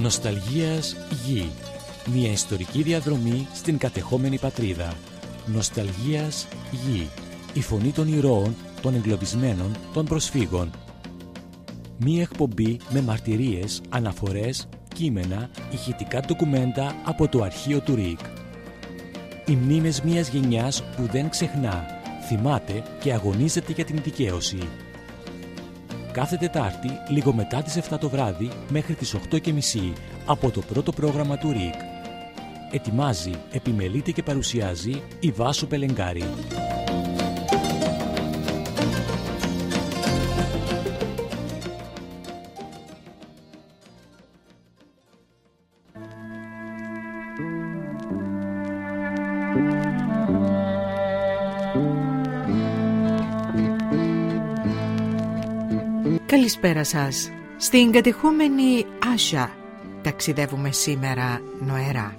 Νοσταλγίας γη. Μια ιστορική διαδρομή στην κατεχόμενη πατρίδα. Νοσταλγίας γη. Η φωνή των ηρώων, των εγκλωβισμένων, των προσφύγων. Μια εκπομπή με μαρτυρίες, αναφορές, κείμενα, ηχητικά ντοκουμέντα από το αρχείο του ΡΙΚ. Οι μνήμες μιας γενιάς που δεν ξεχνά, θυμάται και αγωνίζεται για την δικαίωση. Κάθε Τετάρτη, λίγο μετά τις 7 το βράδυ, μέχρι τις 8:30 από το πρώτο πρόγραμμα του ΡΙΚ. Ετοιμάζει, επιμελείται και παρουσιάζει η Βάσο Πελεγκάρη. Καλησπέρα σας. Στην κατεχόμενη Άσια ταξιδεύουμε σήμερα νοερά.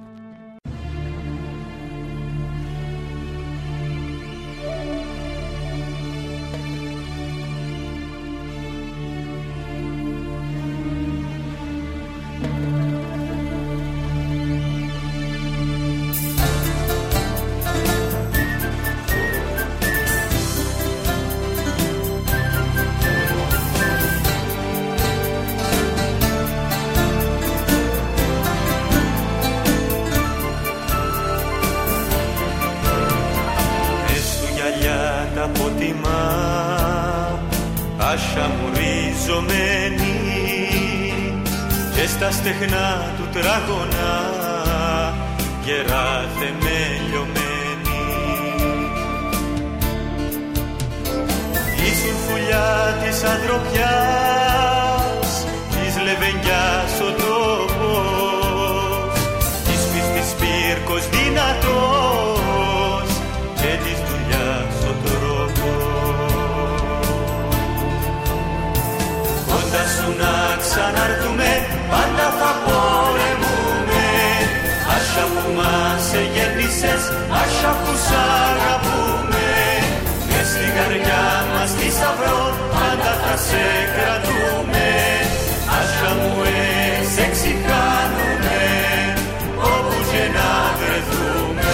Άσια μου ριζωμένη και στα στεχνά του τράγωνα γερά θεμελιωμένη. Ήσουν φουλιά της ανθρωπιάς, της λεβενιάς ο τόπος, της πίστης πύρκος δυνατός και της δουλειάς ο τρόπος. Κοντά σου να ξαναρθούμε, πάντα θα πολεμούμε. Άσια που μας εγέννησες, Άσια που σ' αγαπούμε. Μες στην καρδιά μας θησαυρό, πάντα θα σε κρατούμε. Άσια μου σε ξηχάνουμε, όπου και να βρεθούμε.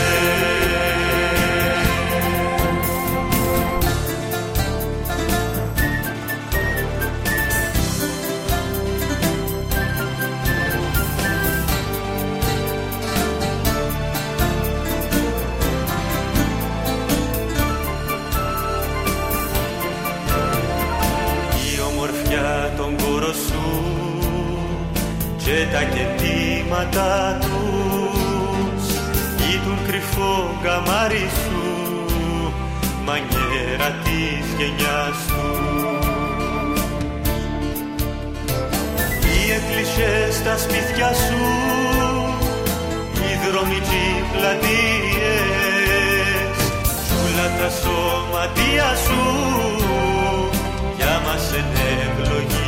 Και τα κεντήματα τους ήταν κρυφό καμάρι σου, μανιέρα της γενιάς τους. Οι εκκλησίες στα σπίτια σου, οι δρόμοι και οι πλατείες, σούλα τα σωματεία σου, για μας είναι ευλογίες.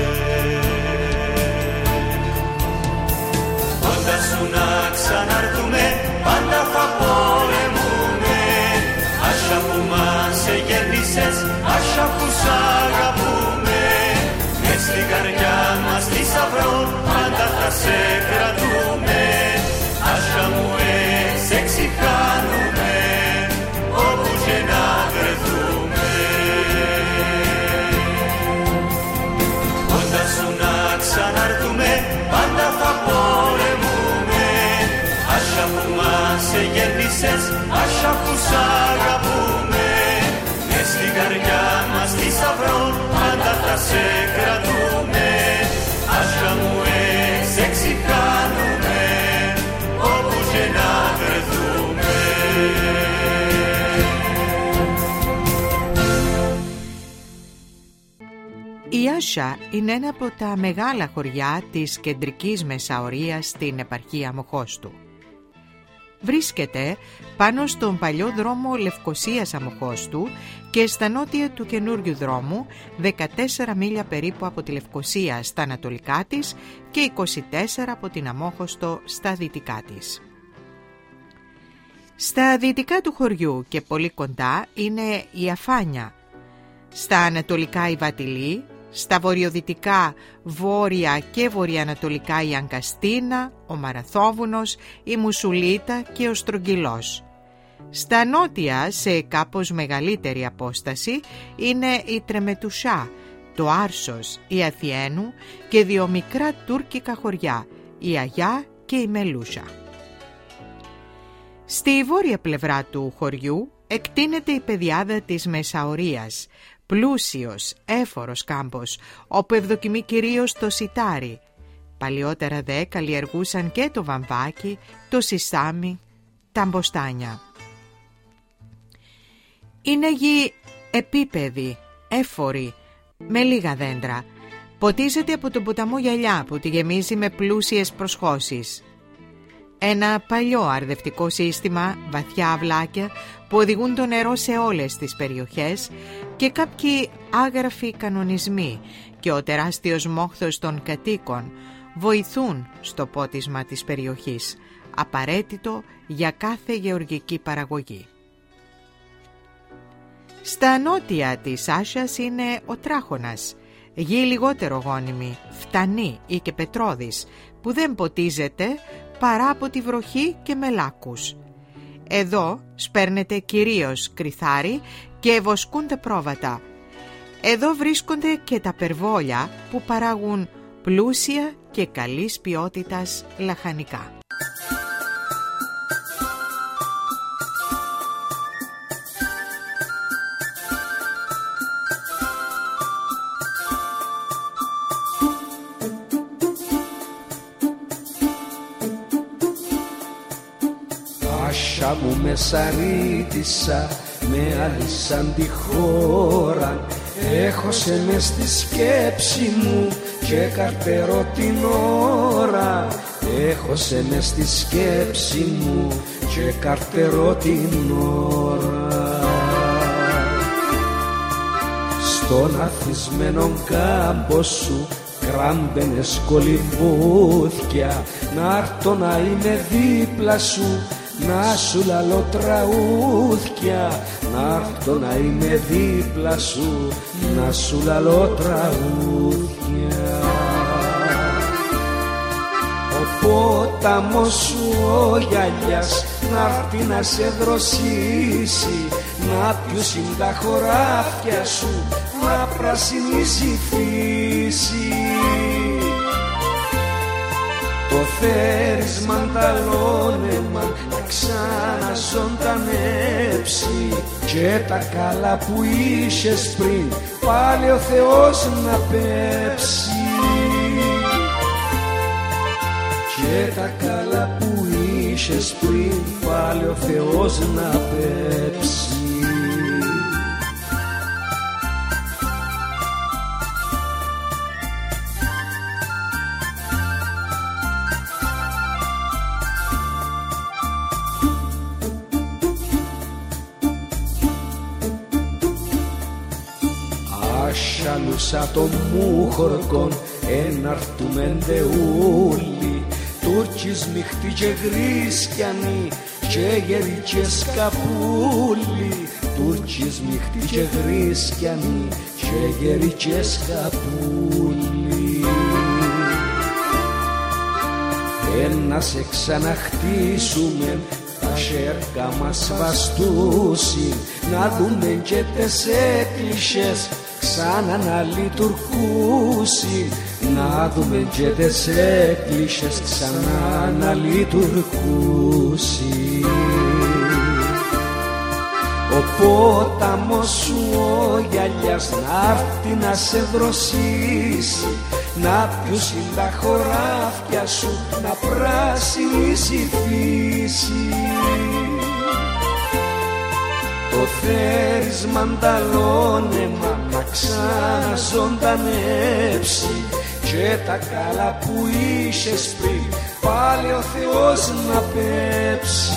Κοντά σου να ξαναρθούμε, πάντα θα πολεμούμε. Άσια που μας εγέννησες, Άσια που σ' αγαπούμε. Μες στην καρδιά μας θησαυρό, πάντα θα σε κρατούμε. Άσια μου σε ξηχάνουμε, όπου και να βρεθούμε. Κοντά σου να ξαναρθούμε, πάντα θα πολεμούμε. Άσια που μας εγέννησες, Άσια που σ' αγαπούμε. Μες στην καρδιά μας θησαυρό, πάντα θα σε κρατούμε. Άσια μου σε ξηχάνουμε, όπου και να βρεθούμε. Η Άσια είναι ένα από τα μεγάλα χωριά της κεντρικής Μεσαωρίας στην επαρχία Αμοχώστου. Βρίσκεται πάνω στον παλιό δρόμο Λευκωσίας Αμοχώστου και στα νότια του καινούριου δρόμου, 14 μίλια περίπου από τη Λευκωσία στα ανατολικά της και 24 από την Αμόχωστο στα δυτικά της. Στα δυτικά του χωριού και πολύ κοντά είναι η Αφάνια, στα ανατολικά η Βατιλή, Στα βορειοδυτικά, βόρεια και βορειοανατολικά η Αγκαστίνα, ο Μαραθόβουνος, η Μουσουλίτα και ο Στρογγυλός. Στα νότια, σε κάπως μεγαλύτερη απόσταση, είναι η Τρεμετουσά, το Άρσος, η Αθιένου και δύο μικρά τουρκικά χωριά, η Αγιά και η Μελούσα. Στη βόρεια πλευρά του χωριού εκτείνεται η πεδιάδα της Μεσαωρίας, πλούσιος, έφορος κάμπος, όπου ευδοκιμεί κυρίως το σιτάρι. Παλιότερα δε καλλιεργούσαν και το βαμβάκι, το σισάμι, τα μποστάνια. Είναι γη επίπεδη, έφορη, με λίγα δέντρα. Ποτίζεται από τον ποταμό Γυαλιά που τη γεμίζει με πλούσιες προσχώσεις. Ένα παλιό αρδευτικό σύστημα, βαθιά αυλάκια που οδηγούν το νερό σε όλες τις περιοχές και κάποιοι άγραφοι κανονισμοί και ο τεράστιος μόχθος των κατοίκων βοηθούν στο πότισμα της περιοχής, απαραίτητο για κάθε γεωργική παραγωγή. Στα νότια της Άσιας είναι ο Τράχωνας, γη λιγότερο γόνιμη, φτανή ή και πετρώδης, που δεν ποτίζεται παρά από τη βροχή και μελάκους. Εδώ σπέρνεται κυρίως κρυθάρι και βοσκούνται πρόβατα. Εδώ βρίσκονται και τα περβόλια που παράγουν πλούσια και καλής ποιότητας λαχανικά. Άσα μου με σαρίτησα, με άλυσαν τη χώρα. Έχωσε μες στη σκέψη μου και καρτερώ την ώρα. Έχωσε μες στη σκέψη μου και καρτερώ την ώρα. Στον αθισμένο κάμπο σου κράμπαινες κολυμπούθια, να'ρθω να είμαι δίπλα σου, να σου λαλώ τραούθια, να'ρθω να είμαι δίπλα σου, να σου λαλώ τραγούδια. Ο πόταμος σου ο γυαλιάς να'ρθει να σε δροσίσει, να πιούσιν τα χωράφια σου, να πρασινίσει η φύση. Το θέρισμα ανταλώνεμα να ξαναζωντανέψει και τα καλά που είχες πριν πάλι ο Θεός να πέψει. Και τα καλά που είχες πριν πάλι ο Θεός να πέψει. Άσαλουσα το μούχορκον έναρτουμεν δεούλοι, Τούρκης μιχτή και γρίσκιανοι και γεροί και σκαπούλοι. Τούρκης μιχτή και γρίσκιανοι και γεροί και σκαπούλοι. Να σε ξαναχτίσουμε, τα σέρκα μας βαστούσιν, να δούμε και τες εκκλησίες ξανά να λειτουργούσιν, να δούμε και τες εκκλησίες ξανά να λειτουργούσιν. Ο πόταμος σου ο γυαλιάς να'ρθει να σε δροσίσει, να πιούσιν τα χωράφια σου, να πράσινίσει η φύση. Το θέρισμα ανταλώνεμα να ξαναζωντανέψει και τα καλά που είχες πριν πάλι ο Θεός να πέψει.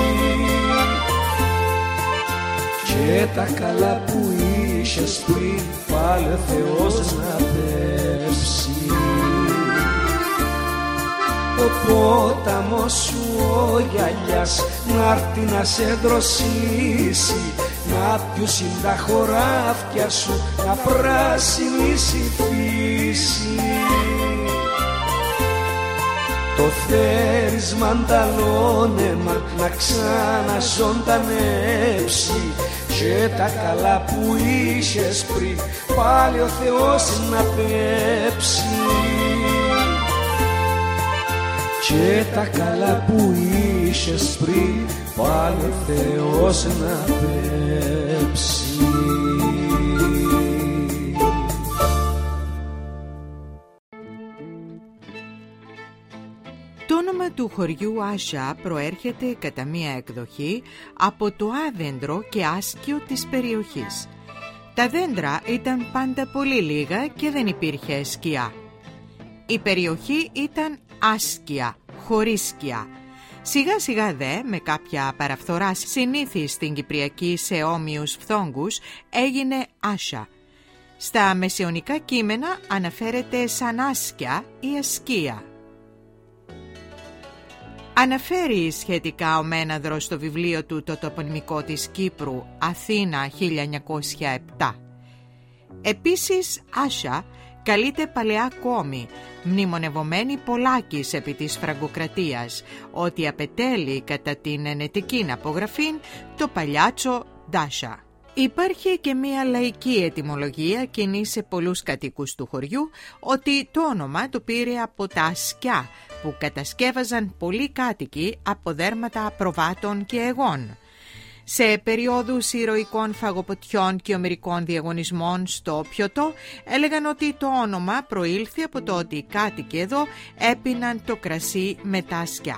Και τα καλά που είχες πριν πάλι ο Θεός να πέψει. Ο πόταμος σου ο γυαλιάς να'ρθει να σε δροσίσει, να πιούσιν τα χωράφια σου, να πράσινεις η φύση. Το θέρισμα ανταλώνεμα να ξαναζωντανέψει, και τα καλά που είχες πριν πάλι ο Θεός να πέψει. Και τα καλά που είχες πριν πάλι ο Θεός να πέψει. Το όνομα του χωριού Άσια προέρχεται κατά μία εκδοχή από το άδεντρο και άσκιο της περιοχής. Τα δέντρα ήταν πάντα πολύ λίγα και δεν υπήρχε σκιά. Η περιοχή ήταν άσκια, χωρίς σκιά. Σιγά σιγά δε, με κάποια παραφθορά συνήθι στην Κυπριακή σε όμοιους φθόγκους, έγινε Άσια. Στα μεσαιωνικά κείμενα αναφέρεται σαν άσκια ή ασκία. Αναφέρει σχετικά ο Μέναδρος στο βιβλίο του το τοπονυμικό της Κύπρου, Αθήνα 1907. Επίσης, Άσια καλείται παλαιά κόμη, μνημονευομένη Πολάκης επί της Φραγκοκρατίας, ότι απετέλει κατά την ενετική απογραφή το παλιάτσο Ντάσια. Υπάρχει και μία λαϊκή ετυμολογία κοινή σε πολλούς κατοίκους του χωριού, ότι το όνομα το πήρε από τα ασκιά που κατασκεύαζαν πολλοί κάτοικοι από δέρματα προβάτων και αιγών. Σε περιόδους ηρωικών φαγοποτιών και ομηρικών διαγωνισμών στο Πιωτό έλεγαν ότι το όνομα προήλθε από το ότι οι κάτοικοι εδώ έπιναν το κρασί με τα ασκιά.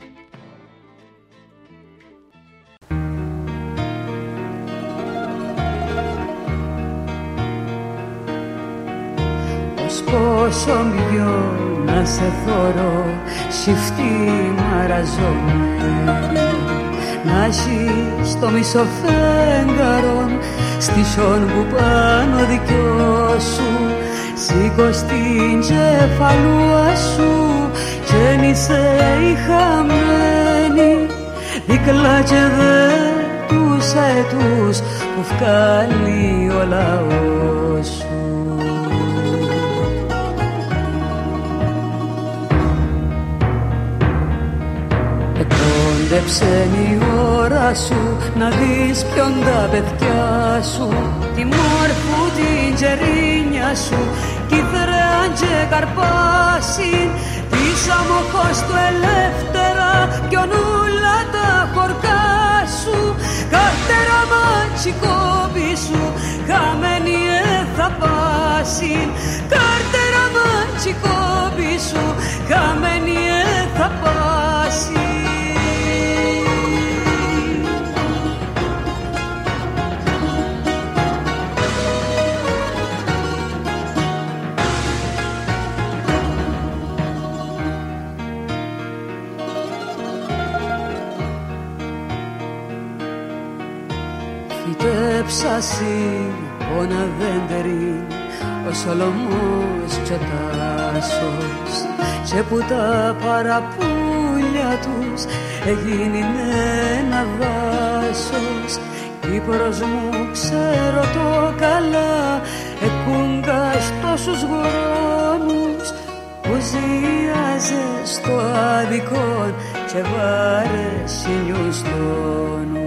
Πόσο πιο να σε θωρώ σιφτή μαραζωμένη, να ζεις στο μισό φέγγαρον στήσον που πάνω δικιό σου, σήκω στην κεφαλούα σου και νησέ η χαμένη, δίκλα και δε τους αετούς που βγάλει ο λαός σου. Κόντεψε η ώρα σου να δεις ποιον τα παιδιά σου, τη μόρφου την τζερίνια σου, κι θρέαν και καρπάσιν, της αμοχώς του ελεύθερα ποιον ούλα τα χορκά σου. Καρτέρα μάτσικόπη σου, χαμένη θα πάσιν, καρτέρα μάτσικόπη σου, χαμένη θα πάσιν. Φυτέψασι πόνα δέντερη ο Σολομός και ο Τάσος, και που τα παραπούλια τους έγινε ένα δάσος. Κύπρος μου ξέρω το καλά, εκούγκας τόσους χρόνους, που ζίαζε στο άδικον και βάρε σινιούς τόνους.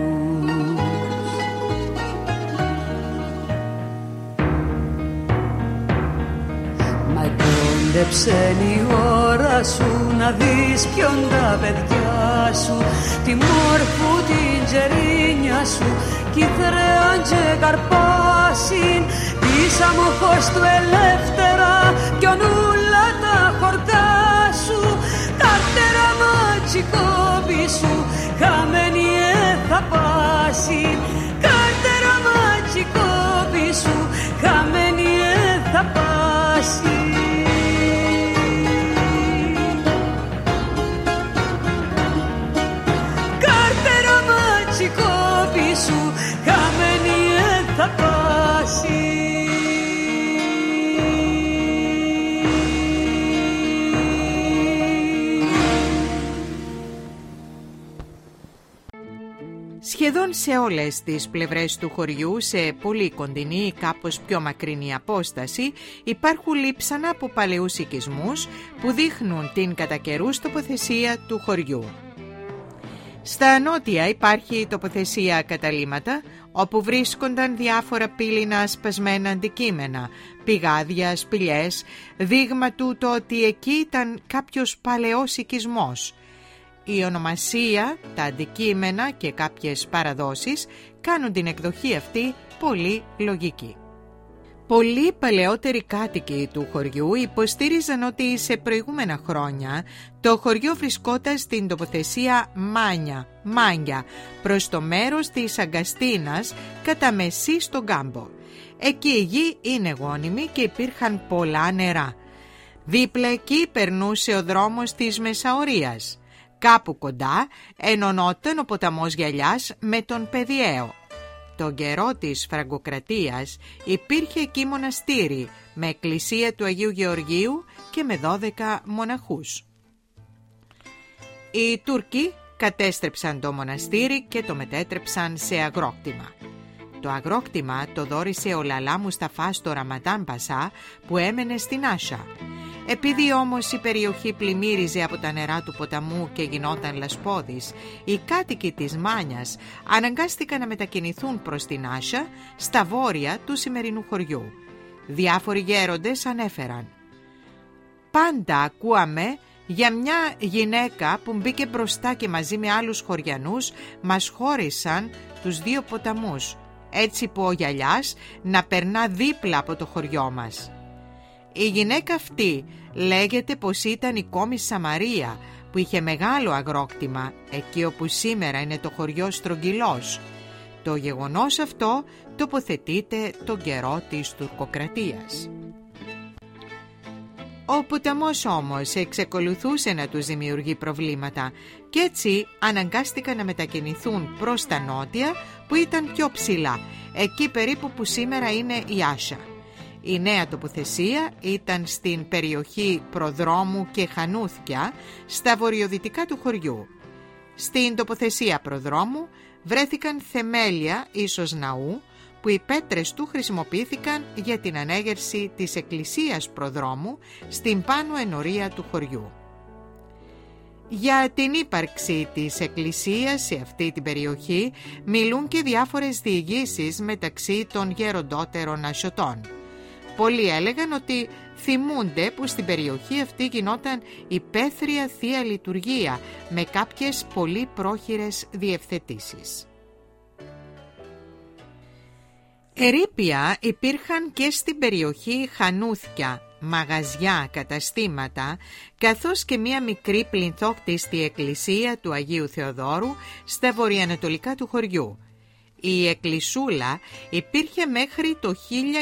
Κόντεψε η ώρα σου να δεις ποιον τα παιδιά σου, τη μόρφου την τζερίνια σου, κι θρέαν και καρπάσιν, της αμοχώς του ελεύθερα ποιον ούλα τα χορκά σου. Καρτέρα μάτσικόπη σου, χαμένη θα πάσιν, καρτέρα μάτσικόπη σου, χαμένη θα πάσιν. Σου, χαμένη θα πάσει. Σχεδόν σε όλες τις πλευρές του χωριού, σε πολύ κοντινή ή κάπως πιο μακρινή απόσταση, υπάρχουν λείψανα από παλαιούς οικισμούς που δείχνουν την κατά καιρούς τοποθεσία του χωριού. Στα νότια υπάρχει τοποθεσία καταλύματα, όπου βρίσκονταν διάφορα πύληνα σπασμένα αντικείμενα, πηγάδια, σπηλιές, δείγμα του το ότι εκεί ήταν κάποιος παλαιός οικισμός. Η ονομασία, τα αντικείμενα και κάποιες παραδόσεις κάνουν την εκδοχή αυτή πολύ λογική. Πολλοί παλαιότεροι κάτοικοι του χωριού υποστήριζαν ότι σε προηγούμενα χρόνια το χωριό βρισκόταν στην τοποθεσία Μάνια, προς το μέρος της Αγκαστίνας, κατά μεσή στον κάμπο. Εκεί η γη είναι γόνιμη και υπήρχαν πολλά νερά. Δίπλα εκεί περνούσε ο δρόμος της Μεσαωρίας. Κάπου κοντά ενωνόταν ο ποταμός Γυαλιάς με τον Παιδιαίο. Τον καιρό της Φραγκοκρατίας υπήρχε εκεί μοναστήρι με εκκλησία του Αγίου Γεωργίου και με 12 μοναχούς. Οι Τούρκοι κατέστρεψαν το μοναστήρι και το μετέτρεψαν σε αγρόκτημα. Το αγρόκτημα το δώρισε ο Λαλά Μουσταφά στο Ραματάν Πασά που έμενε στην Άσσα. Επειδή όμως η περιοχή πλημμύριζε από τα νερά του ποταμού και γινόταν λασπώδης, οι κάτοικοι της Μάνιας αναγκάστηκαν να μετακινηθούν προς την Άσσα, στα βόρεια του σημερινού χωριού. Διάφοροι γέροντες ανέφεραν: «Πάντα ακούαμε για μια γυναίκα που μπήκε μπροστά και μαζί με άλλους χωριανούς μας χώρισαν τους δύο ποταμούς, έτσι που ο Γυαλιάς να περνά δίπλα από το χωριό μας». Η γυναίκα αυτή λέγεται πως ήταν η κόμισσα Μαρία, που είχε μεγάλο αγρόκτημα εκεί όπου σήμερα είναι το χωριό Στρογγυλός. Το γεγονός αυτό τοποθετείται τον καιρό της τουρκοκρατίας. Ο ποταμός όμως εξεκολουθούσε να τους δημιουργεί προβλήματα και έτσι αναγκάστηκαν να μετακινηθούν προς τα νότια που ήταν πιο ψηλά, εκεί περίπου που σήμερα είναι η Άσσα. Η νέα τοποθεσία ήταν στην περιοχή Προδρόμου και Χανούθια, στα βορειοδυτικά του χωριού. Στην τοποθεσία Προδρόμου βρέθηκαν θεμέλια ίσως ναού, που οι πέτρες του χρησιμοποιήθηκαν για την ανέγερση της εκκλησίας Προδρόμου στην πάνω ενορία του χωριού. Για την ύπαρξη της εκκλησίας σε αυτή την περιοχή μιλούν και διάφορες διηγήσεις μεταξύ των γεροντότερων Ασσωτών. Πολλοί έλεγαν ότι θυμούνται που στην περιοχή αυτή γινόταν υπαίθρια Θεία Λειτουργία με κάποιες πολύ πρόχειρες διευθετήσεις. Ερείπια υπήρχαν και στην περιοχή Χανούθια, μαγαζιά, καταστήματα, καθώς και μία μικρή πληνθόκτιστη εκκλησία του Αγίου Θεοδόρου στα βορειοανατολικά του χωριού. Η εκκλησούλα υπήρχε μέχρι το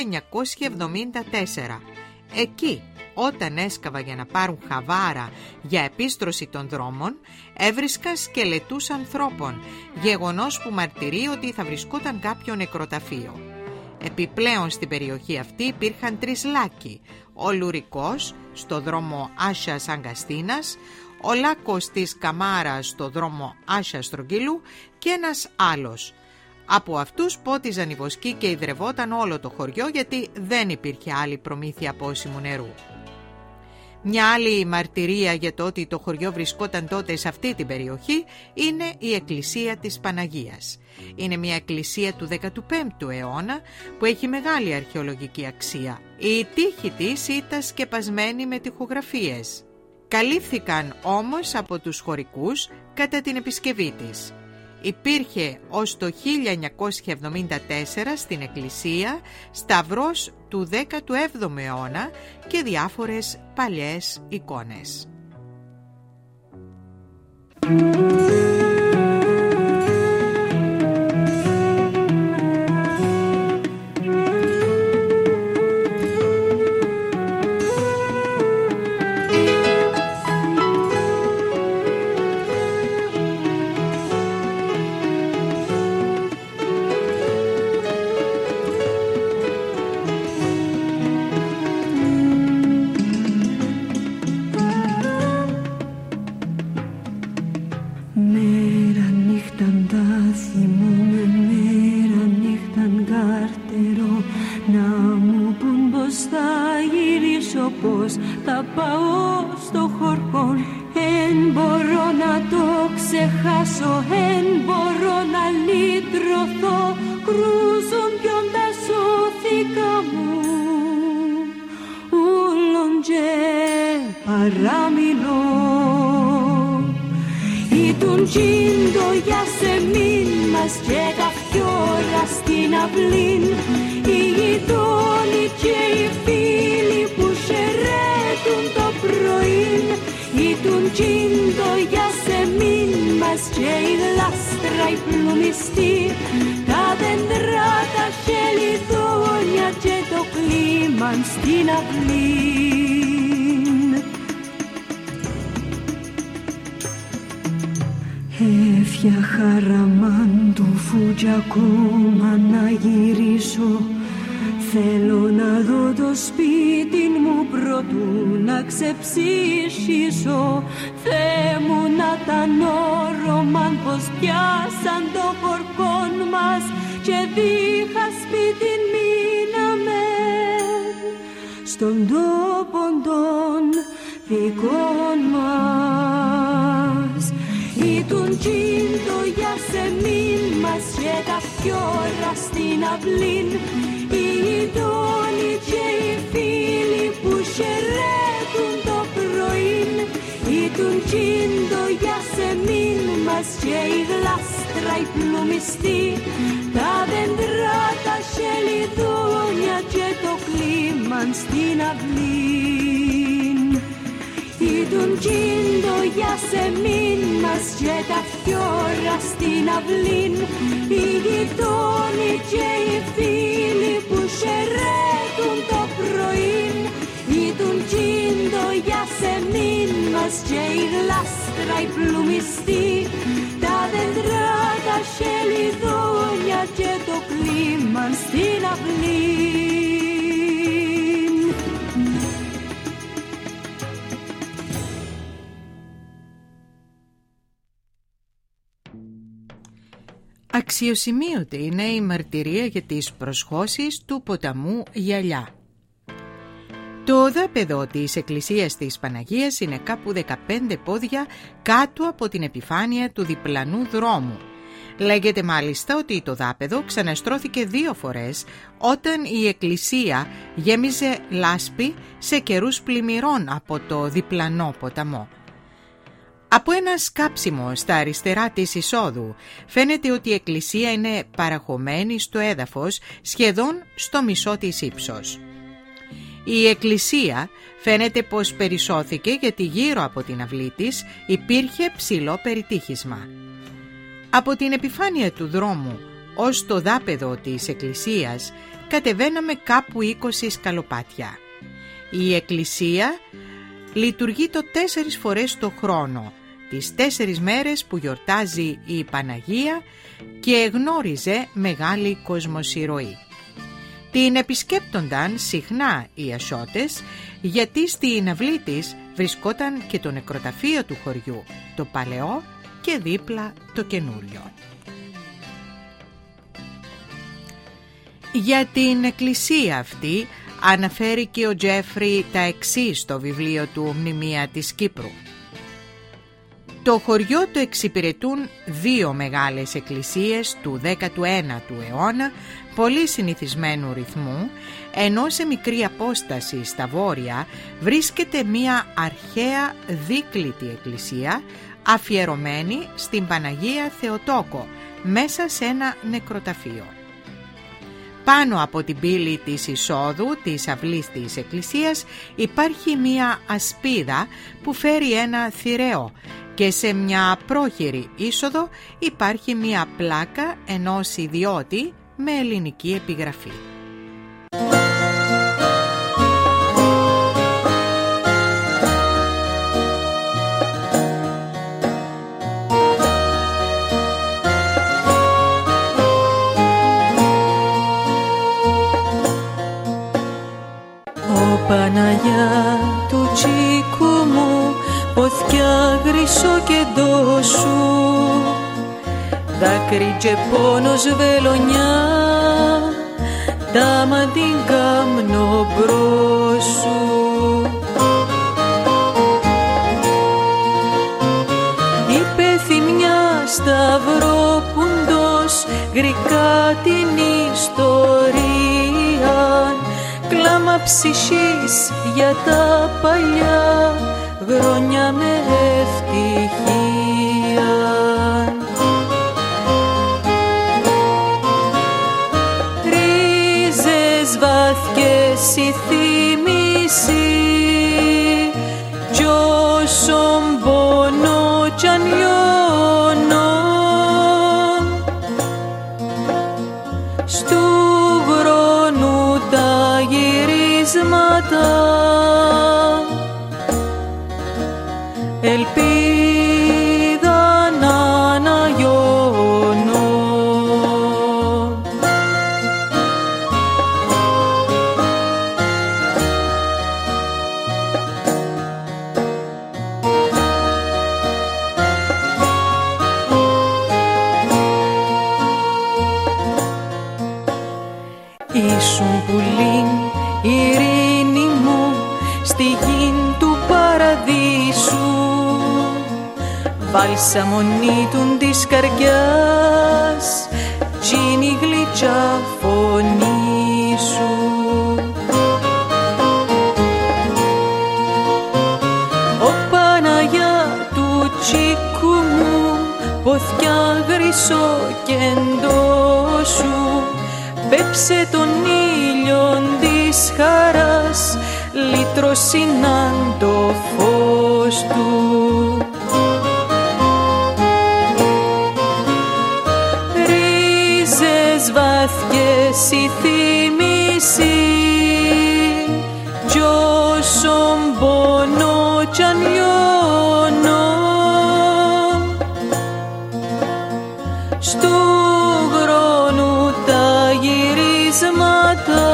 1974. Εκεί, όταν έσκαβα για να πάρουν χαβάρα για επίστρωση των δρόμων, έβρισκαν σκελετούς ανθρώπων, γεγονός που μαρτυρεί ότι θα βρισκόταν κάποιο νεκροταφείο. Επιπλέον στην περιοχή αυτή υπήρχαν 3 λάκκοι, ο Λουρικός στο δρόμο Άσσας Αγκαστίνας, ο λάκκος της Καμάρας στο δρόμο Άσσας Στρογγύλου και ένας άλλος. Από αυτούς πότιζαν οι βοσκοί και ιδρευόταν όλο το χωριό, γιατί δεν υπήρχε άλλη προμήθεια πόσιμου νερού. Μια άλλη μαρτυρία για το ότι το χωριό βρισκόταν τότε σε αυτή την περιοχή είναι η εκκλησία της Παναγίας. Είναι μια εκκλησία του 15ου αιώνα που έχει μεγάλη αρχαιολογική αξία. Η τύχη της ήταν σκεπασμένη με τοιχογραφίες. Καλύφθηκαν όμως από τους χωρικούς κατά την επισκευή της. Υπήρχε ως το 1974 στην εκκλησία σταυρός του 17ου αιώνα και διάφορες παλιές εικόνες. άρτερο, να μου πουν πως θα γυρίσω, πως θα πάω στο χορκόν. Εν μπορώ να το ξεχάσω, εν μπορώ να λυτρωθώ, κρούζουν ποιον τα σώθηκα μου, ούλον και παραμιλώ. Ήτουν τσίντο για σε μην μας και καφιόρα στην αυλήν, οι γειτόνοι και οι φίλοι που χαιρέτουν το πρωίν. Ήτουν τσίντο για σε μην μας και η γλάστρα η πλουμιστή, τα δέντρα τα χελιδόνια και το κλίμα στην αυλήν. Έφια χαραμάν του φούτζ ακόμα να γυρίσω, θέλω να δω το σπίτι μου προτού να ξεψυχήσω. Θεέ μου να τα νόρομαν πως πιάσαν το χορκόν μας και δίχα σπίτι μείναμε στον τόπο των δικών μας. Ήτουν τσίντο για σε μην μας και τα φιόρα στην αυλήν, οι γειτόνοι και οι φίλοι που χαιρέτουν το πρωίν. Ήτουν τσίντο για σε μην μας και η γλάστρα η πλουμιστή, τα δέντρα τα χελιδόνια και το κλίμα στην αυλήν. Ήτουν τσίντο για σε μην μας και τα φιόρα στην αυλήν, οι γειτόνοι και οι φίλοι που χαιρέτουν το πρωίν. Ήτουν τσίντο για σε μην μας και η γλάστρα η πλουμιστή, τα δέντρα τα χελιδόνια και το κλίμα στην αυλήν. Αξιοσημείωτη είναι η μαρτυρία για τις προσχώσεις του ποταμού Γυαλιά. Το δάπεδο της εκκλησίας της Παναγίας είναι κάπου 15 πόδια κάτω από την επιφάνεια του διπλανού δρόμου. Λέγεται μάλιστα ότι το δάπεδο ξαναστρώθηκε 2 φορές όταν η εκκλησία γέμιζε λάσπη σε καιρούς πλημμυρών από το διπλανό ποταμό. Από ένα σκάψιμο στα αριστερά της εισόδου φαίνεται ότι η εκκλησία είναι παραχωμένη στο έδαφος σχεδόν στο μισό της ύψος. Η εκκλησία φαίνεται πως περισσώθηκε γιατί γύρω από την αυλή της υπήρχε ψηλό περιτύχισμα. Από την επιφάνεια του δρόμου ως το δάπεδο της εκκλησίας κατεβαίναμε κάπου 20 σκαλοπάτια. Η εκκλησία λειτουργεί το 4 φορές το χρόνο, τις 4 μέρες που γιορτάζει η Παναγία και γνώριζε μεγάλη κοσμοσυρωή. Την επισκέπτονταν συχνά οι Ασώτες γιατί στην αυλή της βρισκόταν και το νεκροταφείο του χωριού, το παλαιό και δίπλα το καινούριο. Για την εκκλησία αυτή αναφέρει και ο Τζέφρι τα εξής στο βιβλίο του «Μνημεία της Κύπρου». Το χωριό το εξυπηρετούν 2 μεγάλες εκκλησίες του 19ου αιώνα πολύ συνηθισμένου ρυθμού, ενώ σε μικρή απόσταση στα βόρεια βρίσκεται μία αρχαία δίκλητη εκκλησία αφιερωμένη στην Παναγία Θεοτόκο μέσα σε ένα νεκροταφείο. Πάνω από την πύλη της εισόδου της αυλής της εκκλησίας υπάρχει μία ασπίδα που φέρει ένα θηραίο και σε μια πρόχειρη είσοδο υπάρχει μία πλάκα ενός ιδιώτη με ελληνική επιγραφή. Ο Παναγιά του τσίκου μου, ποθιά γρυσό και ντόσου, δάκρυ και πόνος βελονιά, τάμα την κάμνο μπρόσου. Είπε θυμιά σταυρόπουντος γρικά την ιστορία, κλάμα ψυχής για τα παλιά χρόνια με ευτυχία. Ρίζες βαθιές η θύμηση κι όσον πονώ κι αν λιώνω στου χρόνου τα γυρίσματα ελπίδα να αναγιώνω. Ήσουν πουλήν ειρήνη μου στη γη του παραδείσου, βαλσαμονίτουν της καρδιάς τζίνι γλυκιά φωνή σου. Ο Παναγιά του τσίκου μου ποθιά γρυσό κεντό σου, πέψε τον ήλιον της χαράς, λύτρωσιναν το φως του. Ρίζες βαθιές η θύμηση κι όσον πονώ κι αν λιώνω στου χρόνου τα γυρίσματα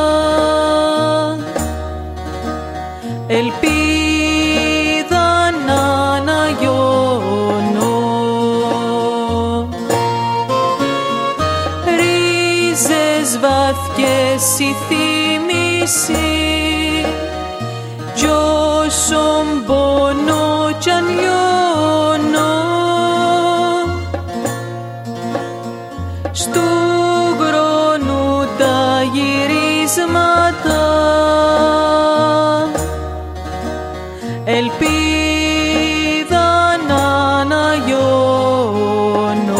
ελπίδα να αναγιώνω. Ρίζες βαθιές η θύμηση κι όσον πονώ κι αν λιώνω στου χρόνου τα γυρίσματα ελπίδα να αναγιώνω.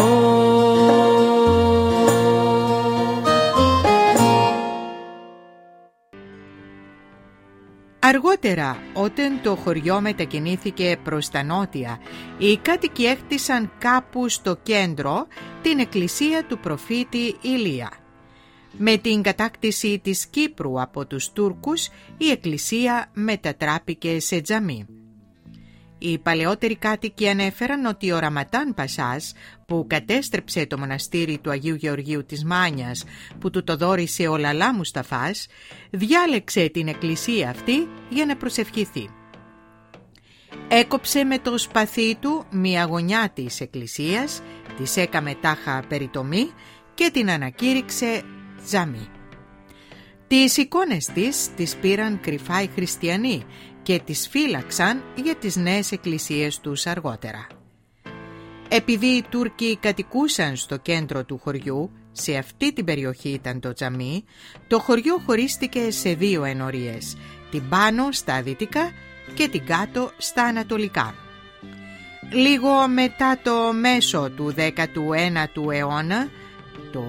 Αργότερα, όταν το χωριό μετακινήθηκε προς τα νότια, οι κάτοικοι έκτισαν κάπου στο κέντρο την εκκλησία του προφήτη Ηλία. Με την κατάκτηση της Κύπρου από τους Τούρκους, η εκκλησία μετατράπηκε σε τζαμί. Οι παλαιότεροι κάτοικοι ανέφεραν ότι ο Ραματάν Πασάς, που κατέστρεψε το μοναστήρι του Αγίου Γεωργίου της Μάνιας, που του το δώρισε ο Λαλά Μουσταφάς, διάλεξε την εκκλησία αυτή για να προσευχηθεί. Έκοψε με το σπαθί του μία γωνιά της εκκλησίας, της έκαμε τάχα περιτομή και την ανακήρυξε τζαμί. Τις εικόνες της πήραν κρυφά οι χριστιανοί και τις φύλαξαν για τις νέες εκκλησίες τους αργότερα. Επειδή οι Τούρκοι κατοικούσαν στο κέντρο του χωριού, σε αυτή την περιοχή ήταν το τζαμί, το χωριό χωρίστηκε σε δύο ενορίες, την πάνω στα δυτικά και την κάτω στα ανατολικά. Λίγο μετά το μέσο του 19ου αιώνα, το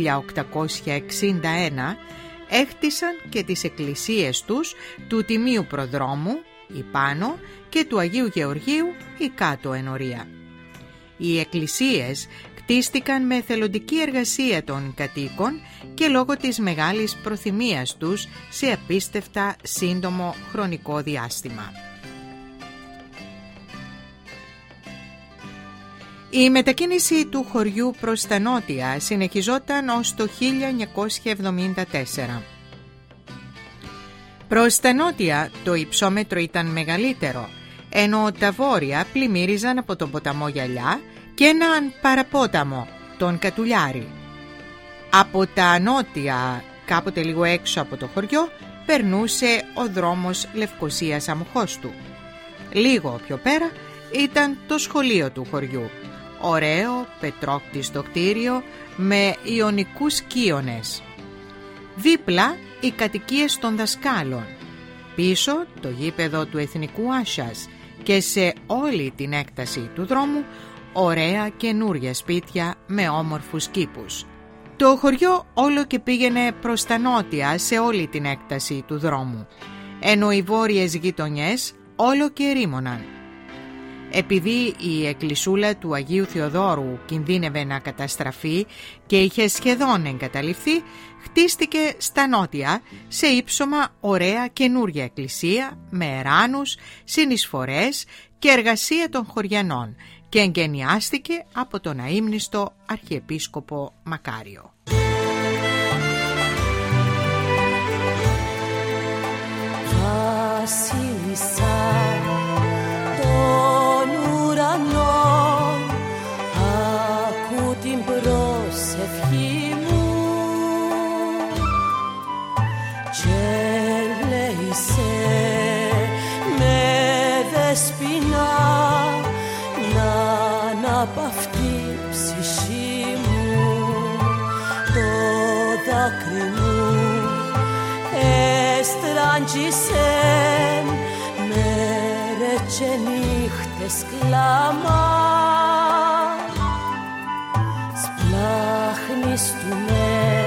1861, έχτισαν και τις εκκλησίες τους του Τιμίου Προδρόμου, η πάνω, και του Αγίου Γεωργίου, η κάτω ενορία. Οι εκκλησίες κτίστηκαν με εθελοντική εργασία των κατοίκων και λόγω της μεγάλης προθυμίας τους σε απίστευτα σύντομο χρονικό διάστημα. Η μετακίνηση του χωριού προς τα νότια συνεχιζόταν ως το 1974. Προς τα νότια το υψόμετρο ήταν μεγαλύτερο, ενώ τα βόρεια πλημμύριζαν από τον ποταμό Γυαλιά και έναν παραπόταμο, τον Κατουλιάρη. Από τα νότια κάποτε λίγο έξω από το χωριό, περνούσε ο δρόμος Λευκωσίας Αμοχώστου. Λίγο πιο πέρα ήταν το σχολείο του χωριού, ωραίο πετρόκτιστο κτίριο με ιωνικούς κύονες. Δίπλα οι κατοικίες των δασκάλων, πίσω το γήπεδο του Εθνικού Άσιας και σε όλη την έκταση του δρόμου ωραία καινούρια σπίτια με όμορφους κήπους. Το χωριό όλο και πήγαινε προς τα νότια σε όλη την έκταση του δρόμου, ενώ οι βόρειες γειτονιές όλο και ρήμωναν. Επειδή η εκκλησούλα του Αγίου Θεοδόρου κινδύνευε να καταστραφεί και είχε σχεδόν εγκαταλειφθεί, χτίστηκε στα νότια σε ύψωμα ωραία καινούρια εκκλησία με εράνους, συνεισφορές και εργασία των χωριανών και εγκαινιάστηκε από τον αείμνηστο Αρχιεπίσκοπο Μακάριο. Βασίλισσα των ουρανών, άκου την προσευχή μου και λέησε με δεσποινά να αναπαυτεί ψυχή μου, το δάκρυ μου εστράντζησε μέρες και νύχτες κλάμα, σπλάχνεις του με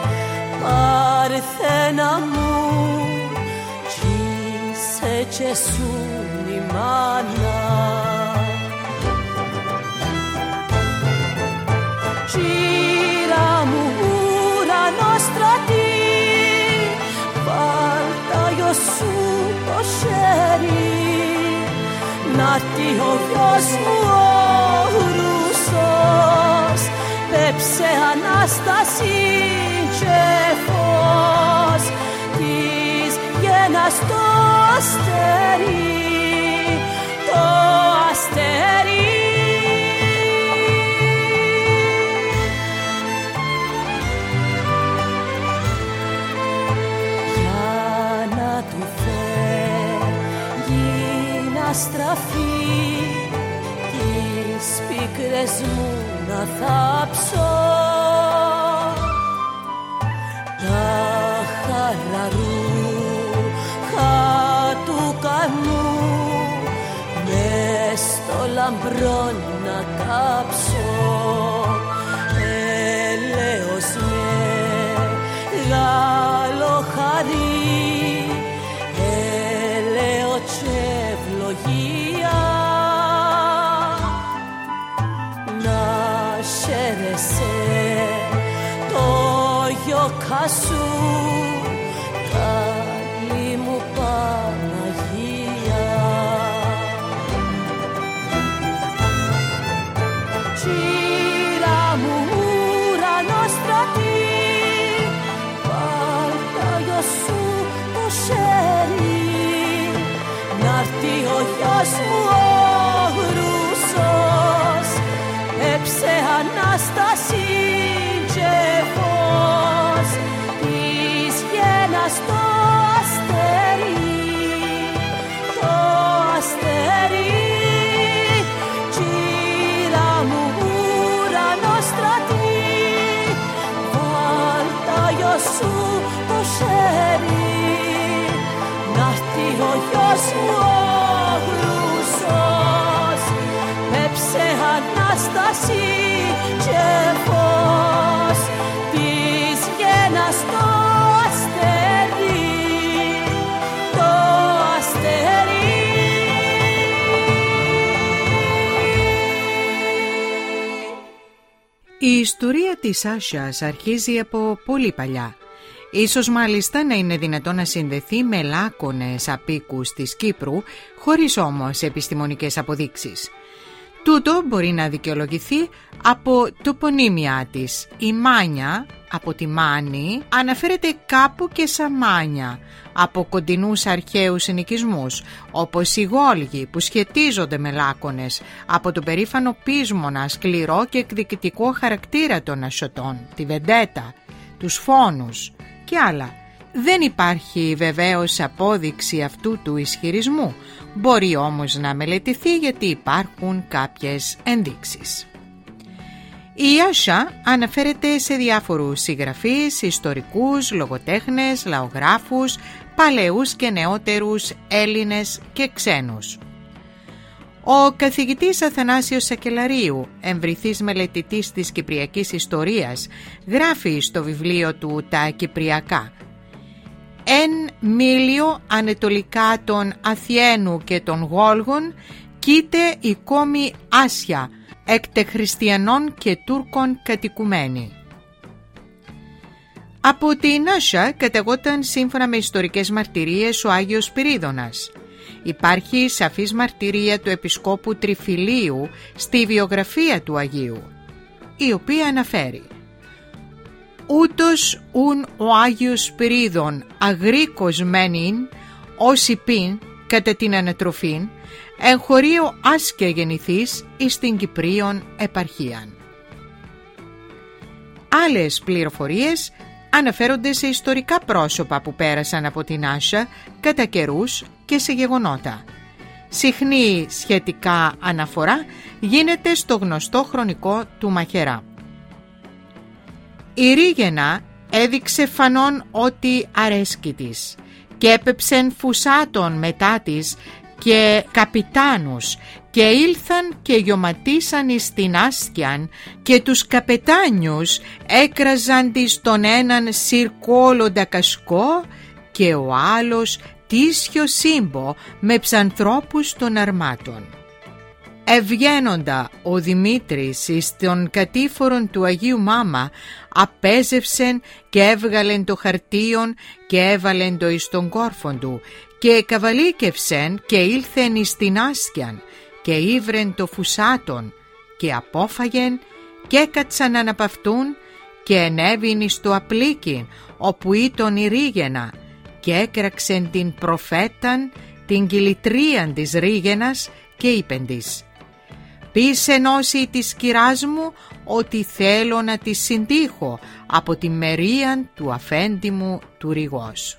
παρθένα μου κι είσαι και σου η μάνα. Κύρα μου ουρανό στρατή, βάλτα γιο σου το χέρι, να'ρθεί ο γιος μου ο Ρούσος, πέψε Ανάσταση και φως της γένας το αστέρι, το αστέρι. Στραφεί τις πίκρες μου να θάψω, τα χαραρούχα του καμού μες στο λαμπρό να κάψω, έλεος μεγάλο χαρί, έλεο και ευλογία, να χαίρεσαι το γιώκα σου, καλή μου Παναγία. Κύρα μου ουρανό στρατή, πάρτα γιο σου το χέρι, να'ρθεί ο γιος μου ο Ρούσος, έψε Ανάσταση και φως της γένας το αστέρι, το αστέρι. Κύρα μου ουρανό στρατή, βάλτα γιο σου το χέρι, να'ρθεί ο γιος μου ο Ρούσος, πέψε Ανάσταση και φως της γένας το αστέρι, το αστέρι. Η ιστορία της Άσιας αρχίζει από πολύ παλιά. Ίσως μάλιστα να είναι δυνατό να συνδεθεί με λάκωνες απίκους της Κύπρου, χωρίς όμως επιστημονικές αποδείξεις. Τούτο μπορεί να δικαιολογηθεί από τοπονύμια της. Η Μάνια, από τη Μάνη, αναφέρεται κάπου και σαν Μάνια, από κοντινούς αρχαίους συνοικισμούς, όπως οι Γόλγοι που σχετίζονται με λάκωνες, από το περήφανο πείσμονα, σκληρό και εκδικητικό χαρακτήρα των Ασιωτών, τη βεντέτα, τους φόνους, και άλλα. Δεν υπάρχει βεβαίως απόδειξη αυτού του ισχυρισμού, μπορεί όμως να μελετηθεί γιατί υπάρχουν κάποιες ενδείξεις. Η Άσα αναφέρεται σε διάφορους συγγραφείς, ιστορικούς, λογοτέχνες, λαογράφους, παλαιούς και νεότερους Έλληνες και ξένους. Ο καθηγητής Αθανάσιος Σακελαρίου, εμβριθής μελετητής της Κυπριακής Ιστορίας, γράφει στο βιβλίο του «Τα Κυπριακά» «Εν μίλιο ανατολικά των Αθιένου και των Γόλγων κοίται η κόμη Άσια, εκτε χριστιανών και Τούρκων κατοικουμένη». Από την Άσα καταγόταν σύμφωνα με ιστορικές μαρτυρίες ο Άγιος Σπυρίδωνας. Υπάρχει σαφής μαρτυρία του Επισκόπου Τριφυλίου στη βιογραφία του Αγίου, η οποία αναφέρει «Ούτως ουν ο Άγιος Σπυρίδων αγρίκος μένειν, όσοι πίν κατά την ανατροφήν, εν χωρίο άσκια γεννηθείς εις την Κυπρίον επαρχίαν». Άλλες πληροφορίες αναφέρονται σε ιστορικά πρόσωπα που πέρασαν από την Άσα κατά καιρούς και σε γεγονότα. Συχνή σχετικά αναφορά γίνεται στο γνωστό χρονικό του Μαχαιρά. Η Ρήγαινα έδειξε φανόν ότι αρέσκει της και έπεψεν φουσάτων μετά της και καπιτάνους και ήλθαν και γιωματίσαν εις την άσκιαν και τους καπετάνιους έκραζαν της τον έναν συρκόλοντα κασκό και ο άλλος τίσιο σύμπο με ψανθρώπους των αρμάτων. Ευγαίνοντα ο Δημήτρης εις των κατήφορων του Αγίου Μάμα απέζευσεν και έβγαλεν το χαρτίον και έβαλεν το εις τον κόρφον του και καβαλίκευσεν και ήλθεν εις την άσκιαν και ήβρεν το φουσάτον και απόφαγεν και έκατσαν αναπαυτούν και ενέβην εις το απλίκιν όπου ήταν η Ρήγαινα και έκραξεν την προφέταν την κυλιτρίαν της Ρήγαινας και είπεν της «Πεις ενώσει της κυράς μου ότι θέλω να τη συντύχω από τη μερίαν του αφέντη μου του Ρηγός».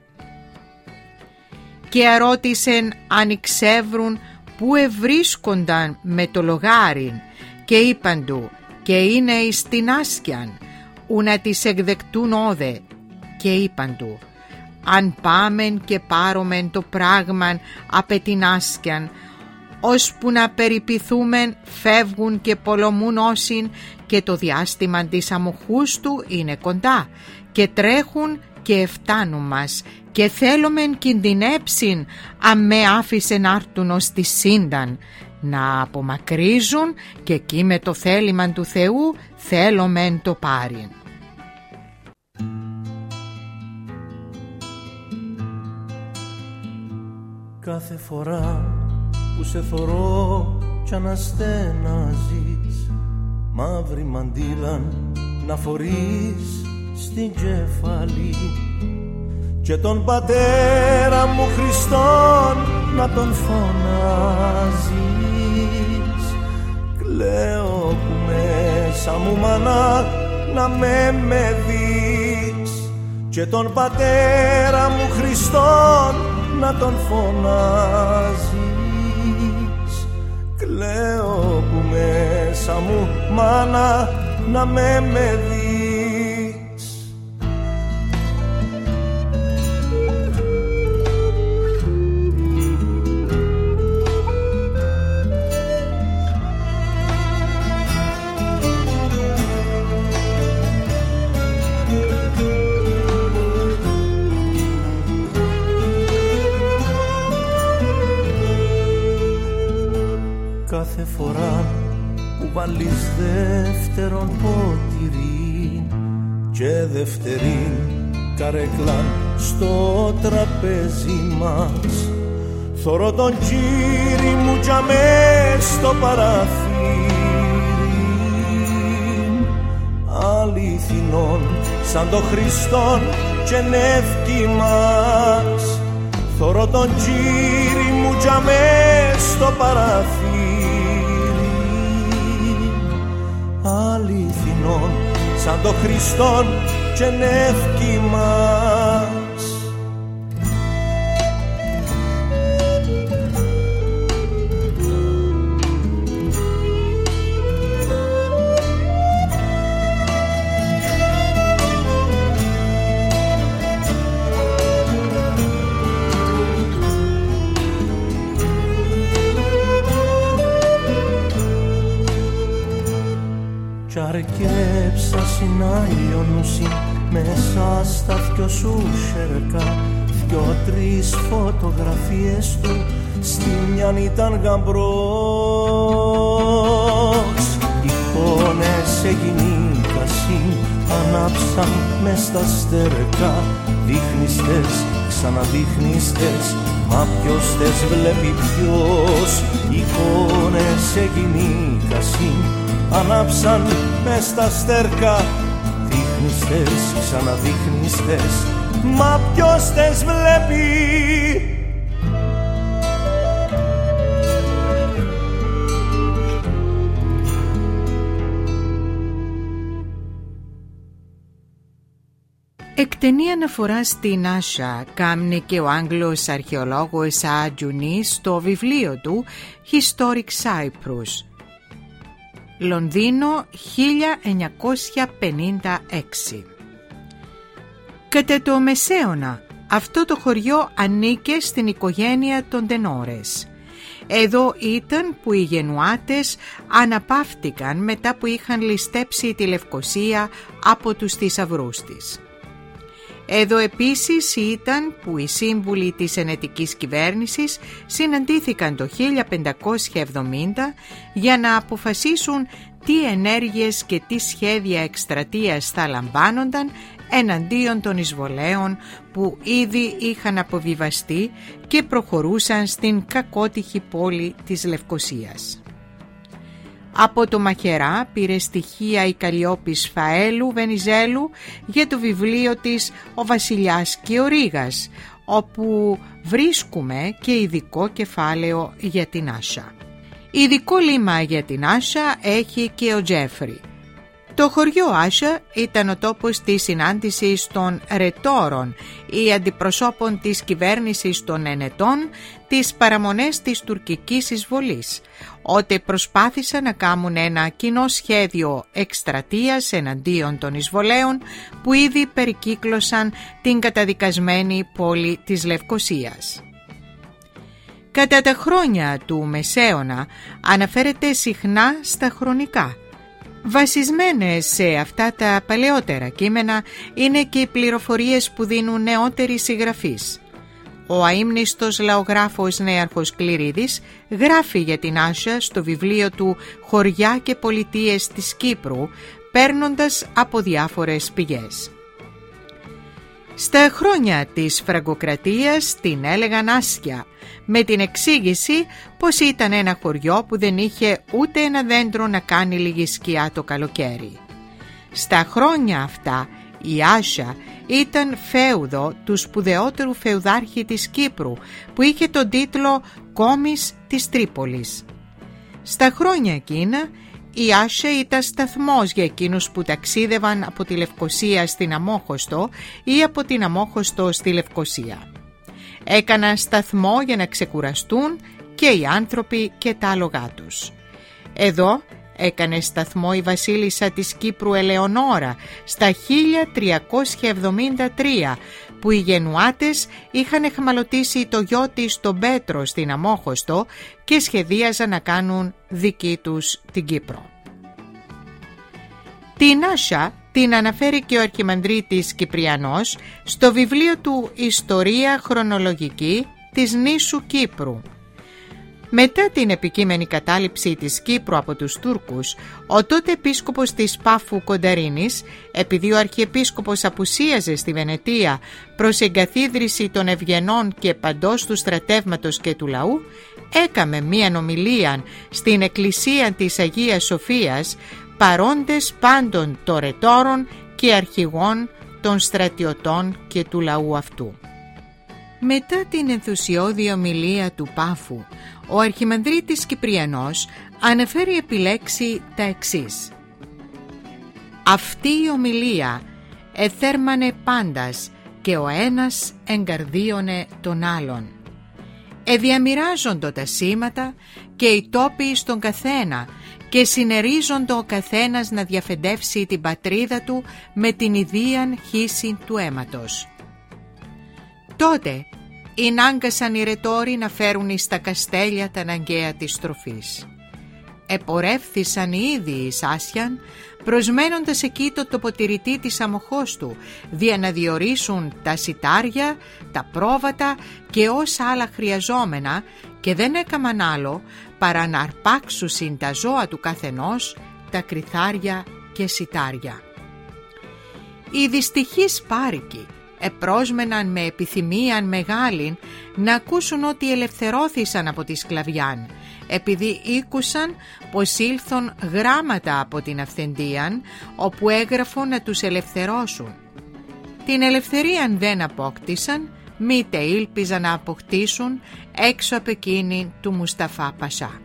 Και αρώτησεν αν εξεύρουν που ευρίσκονταν με το λογάριν και είπαν του και είναι εις την άσκιαν ου να τις εκδεκτούν όδε και είπαν του αν πάμεν και πάρομεν το πράγμαν απ' την άσκιαν ώσπου να περιποιθούμεν φεύγουν και πολομούν όσιν και το διάστημα της αμοχούς του είναι κοντά και τρέχουν και εφτάνουν μας και θέλομεν κινδυνέψιν αν με άφησεν άρτουν ως τη σύνταν να απομακρύζουν και εκεί με το θέλημα του Θεού θέλομεν το πάριν. Κάθε φορά που σε θωρώ κι αναστέναζεις μαύρη μαντήλαν να φορείς στην κεφαλή και τον πατέρα μου Χριστόν να τον φωνάζεις. Κλαίω που μέσα μου μάνα να με δεις και τον πατέρα μου Χριστόν να τον φωνάζεις. Κλαίω που μέσα μου μάνα να με δεις. Κάθε φορά που βάλεις δεύτερον ποτηρί και δευτερήν καρέκλαν στο τραπέζι μας θωρώ τον Κύρι μου τζαμέ στο παραθύρι αληθινόν σαν το Χριστόν και νεύκη μας θωρώ τον Κύρι μου τζαμέ στο παραθύρι αληθινόν σαν το Χριστόν και νεύκη μας. Κι αρκέψα συνάλλιονουσι μέσα στα δυο σου σερκά, δυο-τρεις φωτογραφίες του, στη μιαν ήταν γαμπρός. Εικόνες σε γυνήκασιν ανάψαν μες στα στερεκά, δείχνιστες, ξαναδείχνιστες, μα ποιος τες βλέπει ποιος. Εικόνες σε γυνήκασιν ανάψαν μες στα στέρκα, δείχνιστες, ξαναδείχνιστες, μα ποιος τες βλέπει. Εκτενή αναφορά στην Άσα κάμνε και ο Άγγλος αρχαιολόγος Ατζουνή στο βιβλίο του Historic Cyprus, Λονδίνο 1956. Κατά το Μεσαίωνα αυτό το χωριό ανήκε στην οικογένεια των Τενόρες. Εδώ ήταν που οι Γενουάτες αναπαύτηκαν μετά που είχαν ληστέψει τη Λευκοσία από τους θησαυρούς της. Εδώ επίσης ήταν που οι σύμβουλοι της ενετικής κυβέρνησης συναντήθηκαν το 1570 για να αποφασίσουν τι ενέργειες και τι σχέδια εκστρατείας θα λαμβάνονταν εναντίον των εισβολέων που ήδη είχαν αποβιβαστεί και προχωρούσαν στην κακότυχη πόλη της Λευκοσίας. Από το Μαχαιρά πήρε στοιχεία η Καλλιόπης Φαέλου Βενιζέλου για το βιβλίο της «Ο Βασιλιάς και ο Ρήγας», όπου βρίσκουμε και ειδικό κεφάλαιο για την Άσα. Ειδικό λίμα για την Άσα έχει και ο Τζέφρι. Το χωριό Άσα ήταν ο τόπος της συνάντησης των ρετόρων ή αντιπροσώπων της κυβέρνησης των Ενετών τις παραμονές της τουρκικής εισβολής, ότε προσπάθησαν να κάνουν ένα κοινό σχέδιο εκστρατείας εναντίον των εισβολέων που ήδη περικύκλωσαν την καταδικασμένη πόλη της Λευκοσίας. Κατά τα χρόνια του Μεσαίωνα αναφέρεται συχνά στα χρονικά. Βασισμένες σε αυτά τα παλαιότερα κείμενα είναι και οι πληροφορίες που δίνουν νεότεροι συγγραφείς. Ο αείμνηστος λαογράφος Νέαρχος Κληρίδης γράφει για την Άσα στο βιβλίο του «Χωριά και πολιτείες της Κύπρου», παίρνοντας από διάφορες πηγές. Στα χρόνια της Φραγκοκρατίας την έλεγαν Άσια, με την εξήγηση πως ήταν ένα χωριό που δεν είχε ούτε ένα δέντρο να κάνει λίγη σκιά το καλοκαίρι. Στα χρόνια αυτά η Άσα ήταν φέουδο του σπουδαιότερου φεουδάρχη της Κύπρου που είχε τον τίτλο «Κόμης της Τρίπολης». Στα χρόνια εκείνα η Άσα ήταν σταθμός για εκείνους που ταξίδευαν από τη Λευκοσία στην Αμόχωστο ή από την Αμόχωστο στη Λευκοσία. Έκαναν σταθμό για να ξεκουραστούν και οι άνθρωποι και τα άλογά τους. Εδώ έκανε σταθμό η βασίλισσα της Κύπρου Ελεονόρα στα 1373, που οι Γενουάτες είχαν εχμαλωτήσει το γιο της τον Πέτρο στην Αμόχωστο και σχεδίαζαν να κάνουν δική τους την Κύπρο. Την Άσα την αναφέρει και ο Αρχιμανδρίτης Κυπριανός στο βιβλίο του «Ιστορία χρονολογική της νήσου Κύπρου». Μετά την επικείμενη κατάληψη της Κύπρου από τους Τούρκους, ο τότε επίσκοπος της Πάφου Κονταρίνης, επειδή ο αρχιεπίσκοπος απουσίαζε στη Βενετία προς εγκαθίδρυση των ευγενών και παντός του στρατεύματος και του λαού, έκαμε μία ομιλία στην εκκλησία της Αγίας Σοφίας, παρόντες πάντων των ρετόρων και αρχηγών των στρατιωτών και του λαού αυτού. Μετά την ενθουσιώδη ομιλία του Πάφου, ο Αρχιμανδρίτης Κυπριανός αναφέρει επιλέξει τα εξής. Αυτή η ομιλία εθέρμανε πάντας και ο ένας εγκαρδίωνε τον άλλον. Εδιαμοιράζοντο τα σήματα και οι τόποι στον καθένα και συνερίζοντο ο καθένας να διαφεντεύσει την πατρίδα του με την ιδίαν χύση του αίματος. Τότε ενάγκασαν οι ρετόροι να φέρουν εις τα καστέλια τα αναγκαία της τροφής. Επορεύθησαν ήδη εις Άσιαν, προσμένοντας εκεί το τοποτηρητή της αμοχώς του, δια να διορίσουν τα σιτάρια, τα πρόβατα και όσα άλλα χρειαζόμενα, και δεν έκαμαν άλλο παρά να αρπάξουσιν τα ζώα του καθενός, τα κριθάρια και σιτάρια. Οι δυστυχείς πάρικοι επρόσμεναν με επιθυμίαν μεγάλην να ακούσουν ότι ελευθερώθησαν από τη σκλαβιάν, επειδή ήκουσαν πως ήλθον γράμματα από την αυθεντίαν, όπου έγραφον να τους ελευθερώσουν. Την ελευθερίαν δεν απόκτησαν, μήτε ήλπιζαν να αποκτήσουν έξω από εκείνη του Μουσταφά Πασά.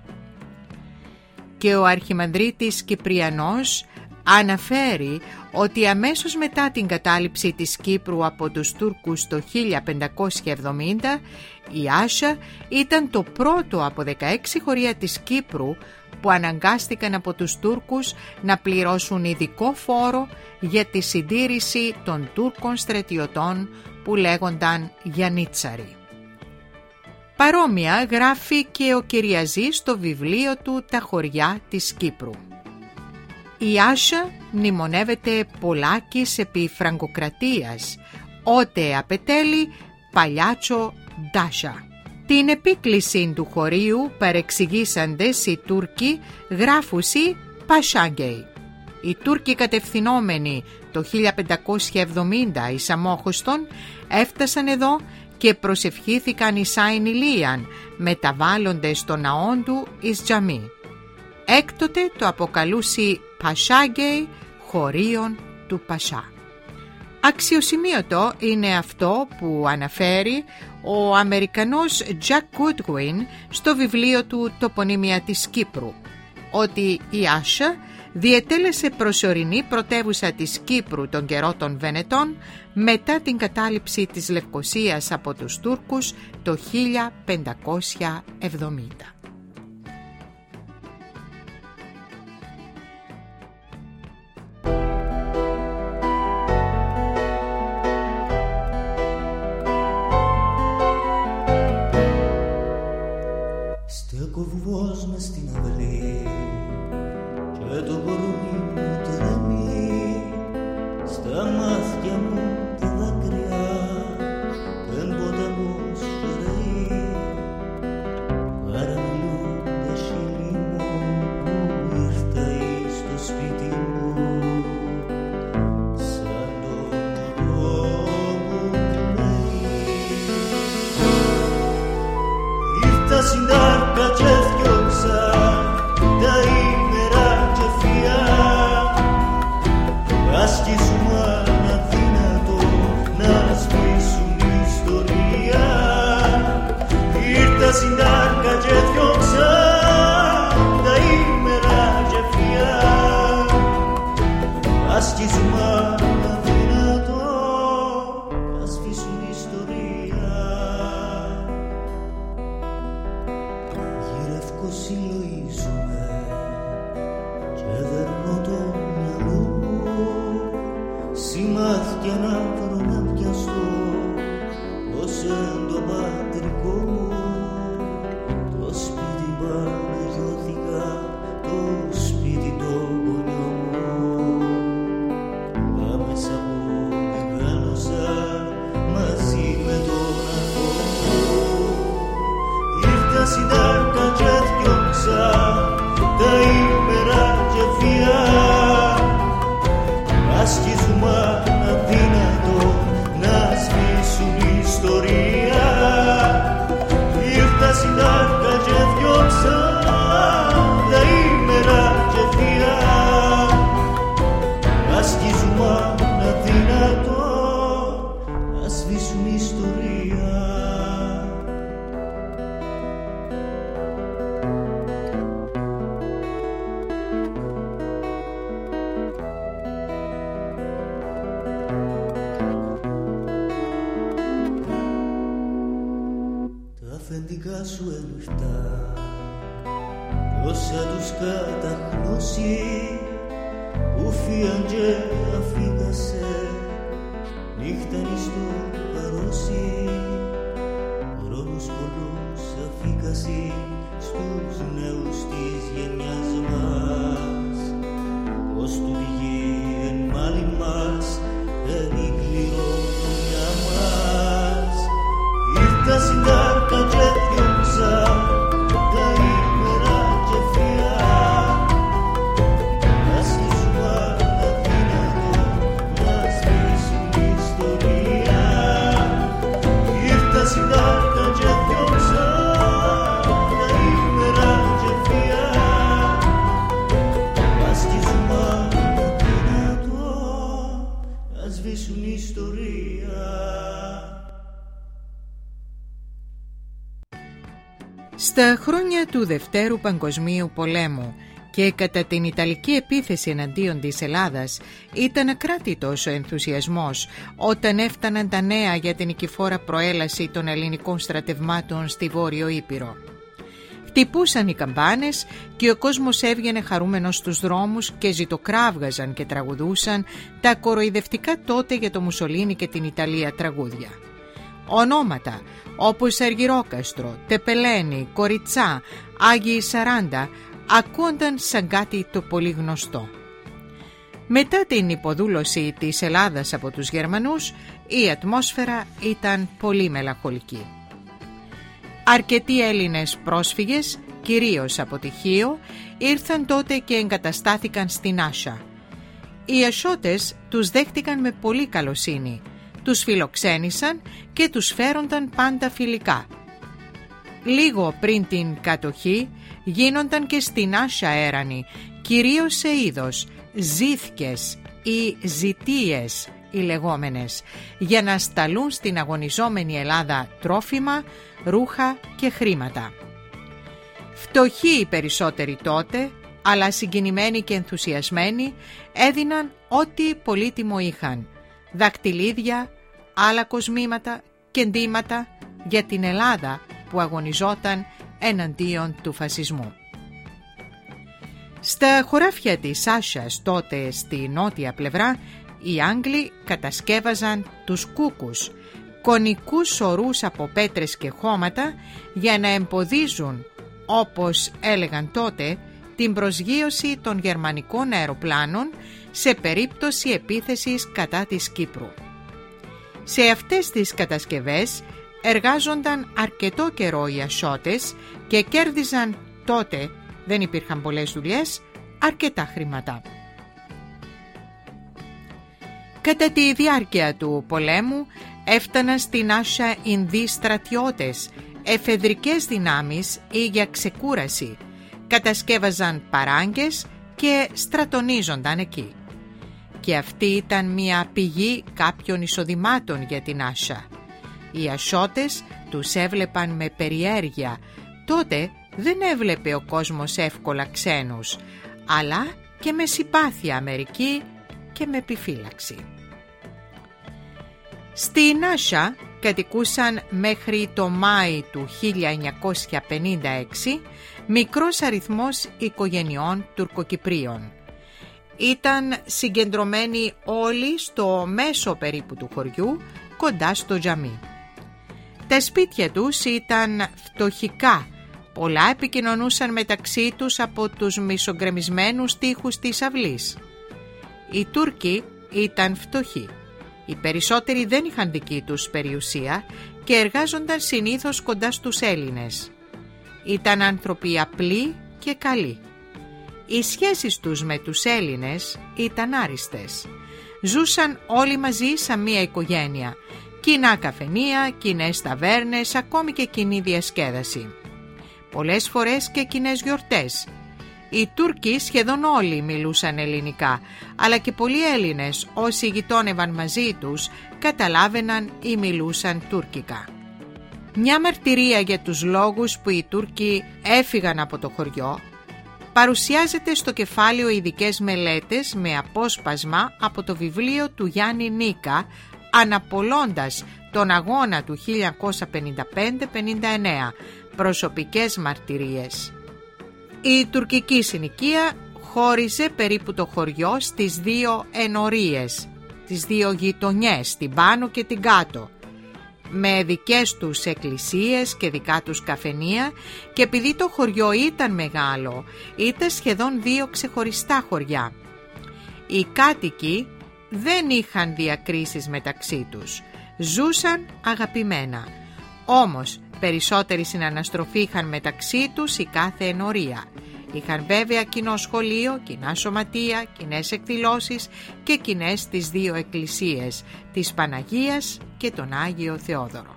Και ο Αρχιμανδρίτης Κυπριανός αναφέρει ότι αμέσως μετά την κατάληψη της Κύπρου από τους Τούρκους το 1570, η Άσα ήταν το πρώτο από 16 χωριά της Κύπρου που αναγκάστηκαν από τους Τούρκους να πληρώσουν ειδικό φόρο για τη συντήρηση των Τούρκων στρατιωτών που λέγονταν Γιαννίτσαροι. Παρόμοια γράφει και ο Κυριαζής στο βιβλίο του «Τα χωριά της Κύπρου». Η Άσα μνημονεύεται πολλάκις επί Φραγκοκρατίας, ότε απετέλει παλιάτσο Ντάσα. Την επίκληση του χωρίου παρεξηγήσαντες οι Τούρκοι γράφουσι Πασάγκεϊ. Οι Τούρκοι κατευθυνόμενοι το 1570 εις Αμόχωστον έφτασαν εδώ και προσευχήθηκαν εις Άιν Ηλίαν, μεταβάλλοντες στο ναόν του εις τζαμί. Έκτοτε το αποκαλούσι Πασάγκεϊ, χωρίον του Πασά. Αξιοσημείωτο είναι αυτό που αναφέρει ο Αμερικανός Jack Goodwin στο βιβλίο του «Τοπονύμια της Κύπρου», ότι η Άσα διετέλεσε προσωρινή πρωτεύουσα της Κύπρου τον καιρό των Βενετών μετά την κατάληψη της Λευκωσίας από τους Τούρκους το 1570. Στέκω βουβός μες στην αυλή και το κορμί μου τρεμεί, στα μάτια μου τα δάκρυα εν ποταμός χαιρεεί, παραμένει δικά σου ελουφτά όσα τους καταχνώσει που φύγαν και αφήγασε νύχτανη στο παρόσι χρόνος πολλούς αφήγασε στους νέους της γενιάς μας πως του βγει εν μάλι μας εν η κληρονομιά μας ήρθα συντάρκα και διώξα τα ημέρα και φιά να σκίσουμε αδύνατο να σβήσουν ιστορία ήρθα συντάρκα και διώξα τα ημέρα και φιά να σκίσουμε αδύνατο να σβήσουν ιστορία. Στα χρόνια του Δευτέρου Παγκοσμίου Πολέμου και κατά την Ιταλική επίθεση εναντίον της Ελλάδας ήταν ακράτητος ο ενθουσιασμός όταν έφταναν τα νέα για την νικηφόρα προέλαση των ελληνικών στρατευμάτων στη Βόρειο Ήπειρο. Χτυπούσαν οι καμπάνες και ο κόσμος έβγαινε χαρούμενος στους δρόμους και ζητοκράβγαζαν και τραγουδούσαν τα κοροϊδευτικά τότε για το Μουσολίνι και την Ιταλία τραγούδια. Ονόματα όπως Αργυρόκαστρο, Τεπελένη, Κοριτσά, Άγιοι Σαράντα ακούονταν σαν κάτι το πολύ γνωστό. Μετά την υποδούλωση της Ελλάδας από τους Γερμανούς, η ατμόσφαιρα ήταν πολύ μελαγχολική. Αρκετοί Έλληνες πρόσφυγες, κυρίως από τη Χίο, ήρθαν τότε και εγκαταστάθηκαν στην Άσα. Οι Ασώτες τους δέχτηκαν με πολύ καλοσύνη, τους φιλοξένησαν και τους φέρονταν πάντα φιλικά. Λίγο πριν την κατοχή γίνονταν και στην Άσα έρανοι, κυρίως σε είδος, ζήθκες ή ζητίες οι λεγόμενες, για να σταλούν στην αγωνιζόμενη Ελλάδα τρόφιμα, ρούχα και χρήματα. Φτωχοί οι περισσότεροι τότε, αλλά συγκινημένοι και ενθουσιασμένοι, έδιναν ό,τι πολύτιμο είχαν, δακτυλίδια, άλλα κοσμήματα και εντύματα για την Ελλάδα που αγωνιζόταν εναντίον του φασισμού. Στα χωράφια της Άσας τότε στη νότια πλευρά, οι Άγγλοι κατασκεύαζαν τους κούκους, κονικούς ορούς από πέτρες και χώματα για να εμποδίζουν, όπως έλεγαν τότε, την προσγείωση των γερμανικών αεροπλάνων σε περίπτωση επίθεσης κατά της Κύπρου. Σε αυτές τις κατασκευές εργάζονταν αρκετό καιρό οι Ασώτες και κέρδιζαν τότε, δεν υπήρχαν πολλές δουλειές, αρκετά χρήματα. Κατά τη διάρκεια του πολέμου έφταναν στην Άσα Ινδοί στρατιώτες, εφεδρικές δυνάμεις ή για ξεκούραση, κατασκεύαζαν παράγκες και στρατονίζονταν εκεί. Και αυτή ήταν μια πηγή κάποιων εισοδημάτων για την Άσα. Οι Ασώτες τους έβλεπαν με περιέργεια. Τότε δεν έβλεπε ο κόσμος εύκολα ξένους, αλλά και με συμπάθεια μερικοί και με επιφύλαξη. Στην Άσα κατοικούσαν μέχρι το Μάη του 1956 μικρός αριθμός οικογενειών Τουρκοκυπρίων. Ήταν συγκεντρωμένοι όλοι στο μέσο περίπου του χωριού, κοντά στο τζαμί. Τα σπίτια τους ήταν φτωχικά, πολλά επικοινωνούσαν μεταξύ τους από τους μισογκρεμισμένους τοίχους της αυλής. Οι Τούρκοι ήταν φτωχοί. Οι περισσότεροι δεν είχαν δική τους περιουσία και εργάζονταν συνήθως κοντά στους Έλληνες. Ήταν άνθρωποι απλοί και καλοί. Οι σχέσεις τους με τους Έλληνες ήταν άριστες. Ζούσαν όλοι μαζί σαν μία οικογένεια. Κοινά καφενεία, κοινές ταβέρνες, ακόμη και κοινή διασκέδαση. Πολλές φορές και κοινές γιορτές. Οι Τούρκοι σχεδόν όλοι μιλούσαν ελληνικά, αλλά και πολλοί Έλληνες όσοι γειτόνευαν μαζί τους καταλάβαιναν ή μιλούσαν τουρκικά. Μια μαρτυρία για τους λόγους που οι Τούρκοι έφυγαν από το χωριό παρουσιάζεται στο κεφάλαιο «Ειδικές μελέτες» με απόσπασμα από το βιβλίο του Γιάννη Νίκα, αναπολώντας τον αγώνα του 1955-59, προσωπικές μαρτυρίες. Η τουρκική συνοικία χώριζε περίπου το χωριό στις δύο ενορίες, τις δύο γειτονιές, την πάνω και την κάτω, με δικές τους εκκλησίες και δικά τους καφενεία, και επειδή το χωριό ήταν μεγάλο, ήταν σχεδόν δύο ξεχωριστά χωριά. Οι κάτοικοι δεν είχαν διακρίσεις μεταξύ τους, ζούσαν αγαπημένα, όμως περισσότεροι συναναστροφή είχαν μεταξύ τους η κάθε ενορία. Είχαν βέβαια κοινό σχολείο, κοινά σωματεία, κοινές εκδηλώσεις και κοινές τις δύο εκκλησίες, της Παναγίας και τον Άγιο Θεόδωρο.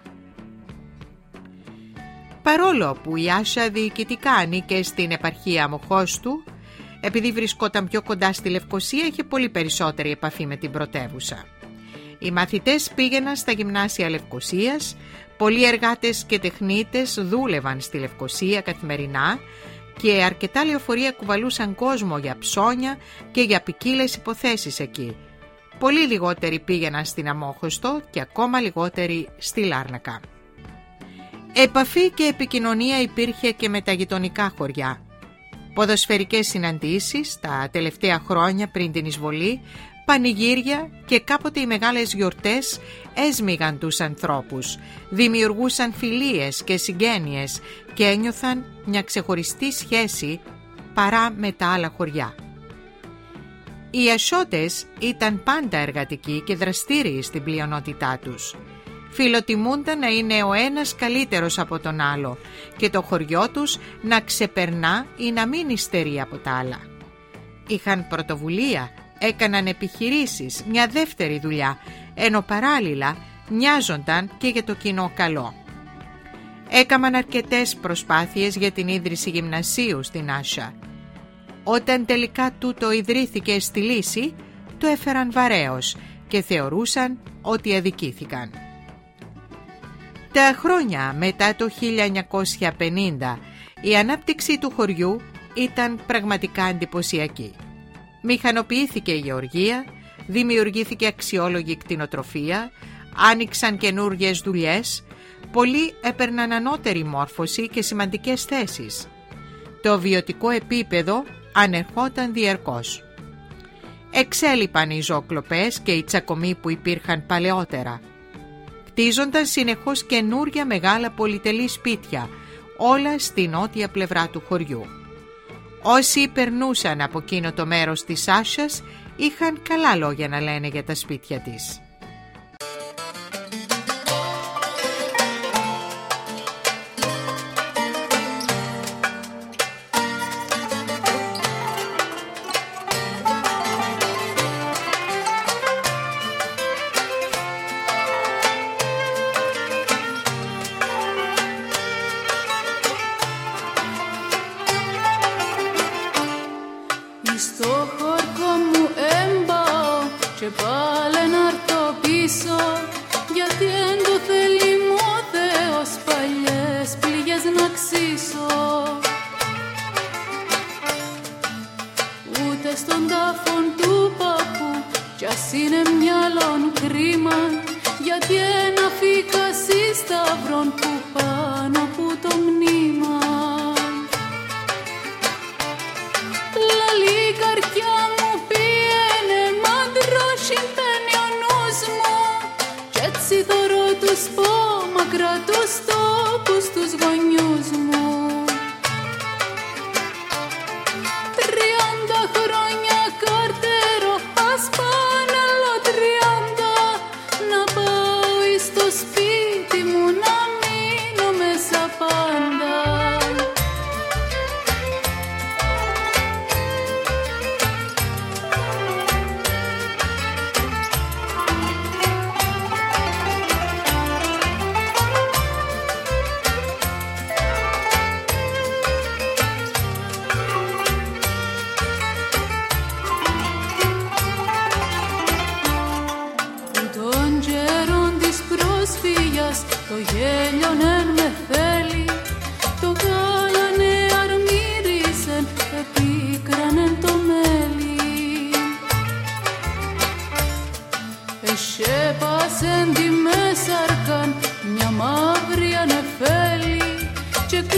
Παρόλο που η Άσσα διοικητικά ανήκε στην επαρχία Μοχώστου, επειδή βρισκόταν πιο κοντά στη Λευκοσία, είχε πολύ περισσότερη επαφή με την πρωτεύουσα. Οι μαθητές πήγαιναν στα γυμνάσια Λευκοσίας, πολλοί εργάτες και τεχνίτες δούλευαν στη Λευκοσία καθημερινά και αρκετά λεωφορεία κουβαλούσαν κόσμο για ψώνια και για ποικίλες υποθέσεις εκεί. Πολύ λιγότεροι πήγαιναν στην Αμόχωστο και ακόμα λιγότεροι στη Λάρνακα. Επαφή και επικοινωνία υπήρχε και με τα γειτονικά χωριά. Ποδοσφαιρικές συναντήσεις τα τελευταία χρόνια πριν την εισβολή, πανηγύρια και κάποτε οι μεγάλες γιορτές έσμιγαν τους ανθρώπους, δημιουργούσαν φιλίες και συγγένειες και ένιωθαν μια ξεχωριστή σχέση παρά με τα άλλα χωριά. Οι Ασώτες ήταν πάντα εργατικοί και δραστήριοι στην πλειονότητά τους. Φιλοτιμούνταν να είναι ο ένας καλύτερος από τον άλλο και το χωριό τους να ξεπερνά ή να μην υστερεί από τα άλλα. Είχαν πρωτοβουλία, έκαναν επιχειρήσεις, μια δεύτερη δουλειά, ενώ παράλληλα νοιάζονταν και για το κοινό καλό. Έκαναν αρκετές προσπάθειες για την ίδρυση γυμνασίου στην Άσσα. Όταν τελικά τούτο ιδρύθηκε στη Λύση, το έφεραν βαρέως και θεωρούσαν ότι αδικήθηκαν. Τα χρόνια μετά το 1950 η ανάπτυξη του χωριού ήταν πραγματικά εντυπωσιακή. Μηχανοποιήθηκε η γεωργία, δημιουργήθηκε αξιόλογη κτηνοτροφία, άνοιξαν καινούργιες δουλειές, πολλοί έπαιρναν ανώτερη μόρφωση και σημαντικές θέσεις. Το βιωτικό επίπεδο ανερχόταν διαρκώς. Εξέλιπαν οι ζωοκλοπές και οι τσακωμοί που υπήρχαν παλαιότερα. Χτίζονταν συνεχώς καινούρια μεγάλα πολυτελή σπίτια, όλα στη νότια πλευρά του χωριού. Όσοι περνούσαν από εκείνο το μέρος της Άссας είχαν καλά λόγια να λένε για τα σπίτια της. Στο χορκό μου έμπαω και πάλι να έρθω πίσω, γιατί εν το θέλει μου ο Θεός παλιές πληγές να ξύσω. Ούτε στον τάφον του παππού κι ας είναι μυαλόν κρίμα, γιατί ένα φύκασι σταυρών που πάνω από το μνήμα. Λαλή καρδιά μου πήγαινε μαντρώσει μπαίνει ο νους μου, κι έτσι θωρώ τους πω μακρά τους τόπους τους γονιούς μου. 30 χρόνια καρτερό, ας πάνε άλλο 30, να πάω στο σπίτι μου να μείνω μέσα πάντα. Το γέλιονεν με θέλει, το γάλανε αρμύρισεν, επίκρανεν το μέλι. Εσέπασεν τη μέσαρκαν μια μαύρη ανεφέλη, και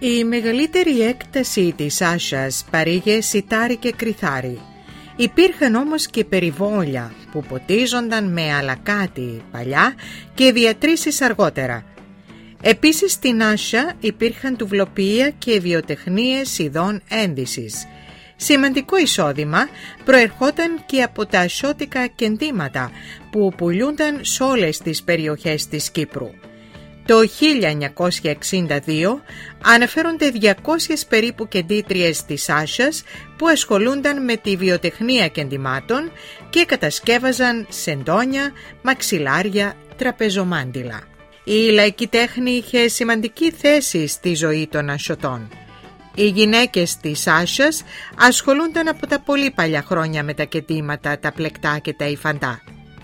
Η μεγαλύτερη έκταση της Άσσας παρήγε σιτάρι και κριθάρι. Υπήρχαν όμως και περιβόλια που ποτίζονταν με αλακάτι παλιά και διατρήσεις αργότερα. Επίσης στην Άσσα υπήρχαν τουβλοποιεία και βιοτεχνίες ειδών ένδυσης. Σημαντικό εισόδημα προερχόταν και από τα ασώτικα κεντήματα που πουλούνταν σε όλες τις περιοχές της Κύπρου. Το 1962 αναφέρονται 200 περίπου κεντήτριες της Άσσας που ασχολούνταν με τη βιοτεχνία κεντημάτων και κατασκεύαζαν σεντόνια, μαξιλάρια, τραπεζομάντιλα. Η λαϊκή τέχνη είχε σημαντική θέση στη ζωή των Ασσωτών. Οι γυναίκες της Άσσας ασχολούνταν από τα πολύ παλιά χρόνια με τα κεντήματα, τα πλεκτά και τα υφαντά.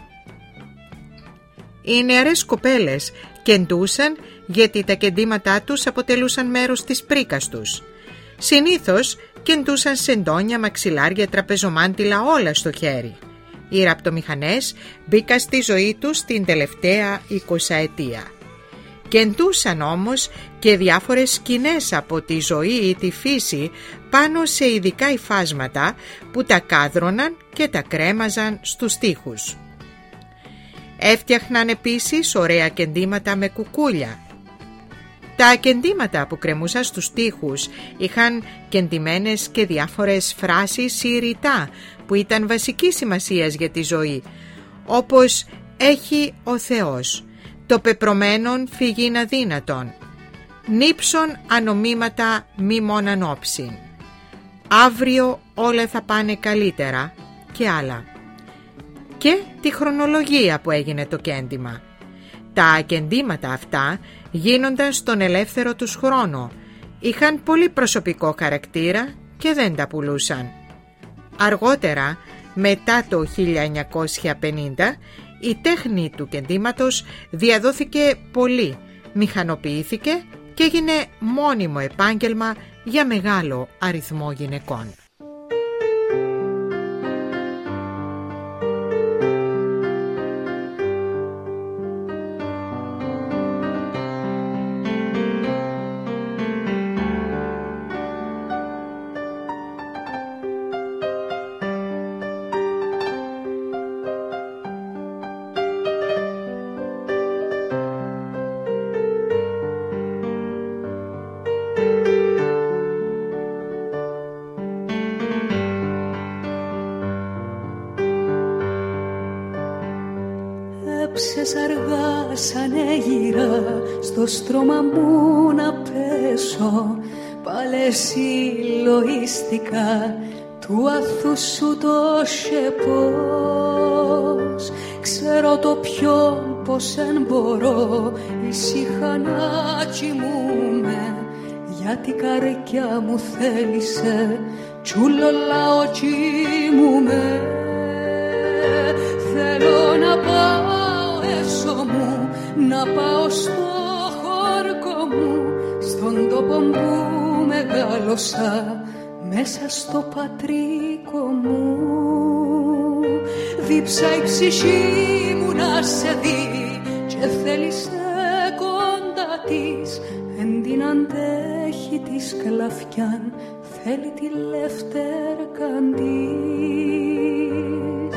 Οι νεαρές κοπέλες κεντούσαν γιατί τα κεντήματά τους αποτελούσαν μέρος της πρίκας τους. Συνήθως κεντούσαν σεντόνια, μαξιλάρια, τραπεζομάντιλα, όλα στο χέρι. Οι ραπτομηχανές μπήκαν στη ζωή τους την τελευταία 20ετία. Κεντούσαν όμως και διάφορες σκηνές από τη ζωή ή τη φύση πάνω σε ειδικά υφάσματα που τα κάδρωναν και τα κρέμαζαν στους τοίχους. Έφτιαχναν επίσης ωραία κεντήματα με κουκούλια. Τα κεντήματα που κρεμούσαν στους τοίχους είχαν κεντημένες και διάφορες φράσεις ή ρητά που ήταν βασικής σημασίας για τη ζωή, όπως «Έχει ο Θεός», «Το πεπρωμένον φυγήν αδύνατον», «Νύψον ανομήματα μη μόναν όψιν», «Αύριο όλα θα πάνε καλύτερα» και άλλα. Και τη χρονολογία που έγινε το κέντημα. Τα κεντήματα αυτά γίνονταν στον ελεύθερο τους χρόνο, είχαν πολύ προσωπικό χαρακτήρα και δεν τα πουλούσαν. Αργότερα, μετά το 1950, η τέχνη του κεντήματος διαδόθηκε πολύ, μηχανοποιήθηκε και έγινε μόνιμο επάγγελμα για μεγάλο αριθμό γυναικών. Έψες αργά σαν έγιρα στο στρώμα μου να πέσω, παλαισυλλοίστηκα του αθού σου το σεπός. Ξέρω το ποιον πως εν μπορώ ήσυχα να κοιμούμαι, γιατί η καρδιά μου θέλησε τσουλολά ο κοιμούμαι. Θέλω να πάω έσω μου, να πάω στο χώρκο μου, στον τόπο που μεγάλωσα, μέσα στο πατρίκο μου. Δίψα η ψυχή μου να σε δει και θέλησε κοντά της, εν την αντέχει τη σκλαφιάν, θέλει τη λευτερκαντής.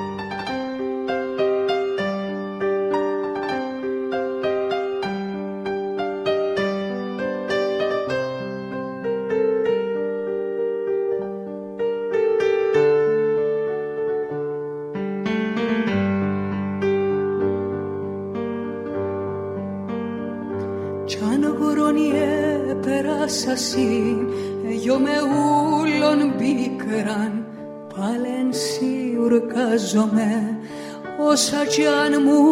Περάσασιν, εγώ με ούλον μπήκραν, πάλεν σιουρκάζομαι, όσα κι αν μου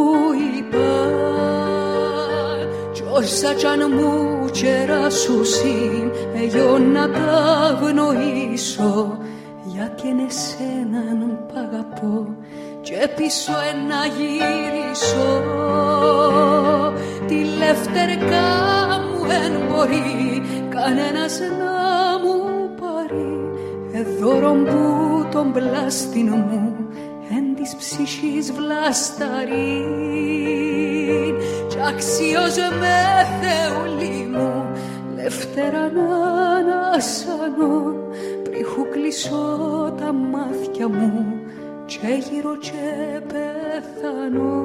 είπαν, κι όσα κι αν μου κεράσουσιν, εγώ να τα γνωρίσω, γιατί εν εσέναν π' αγαπώ, και πίσω να γυρίσω, τη λευτερκά μου εν μπορεί κανένας να μου πάρει, εδώρον που τον πλάστην μου εν της ψυχής βλασταρήν, κι αξίως με θεούλη μου Δευτέρα να ανασανώ, πρίχου κλείσω τα μάτια μου και γύρω και πεθανώ.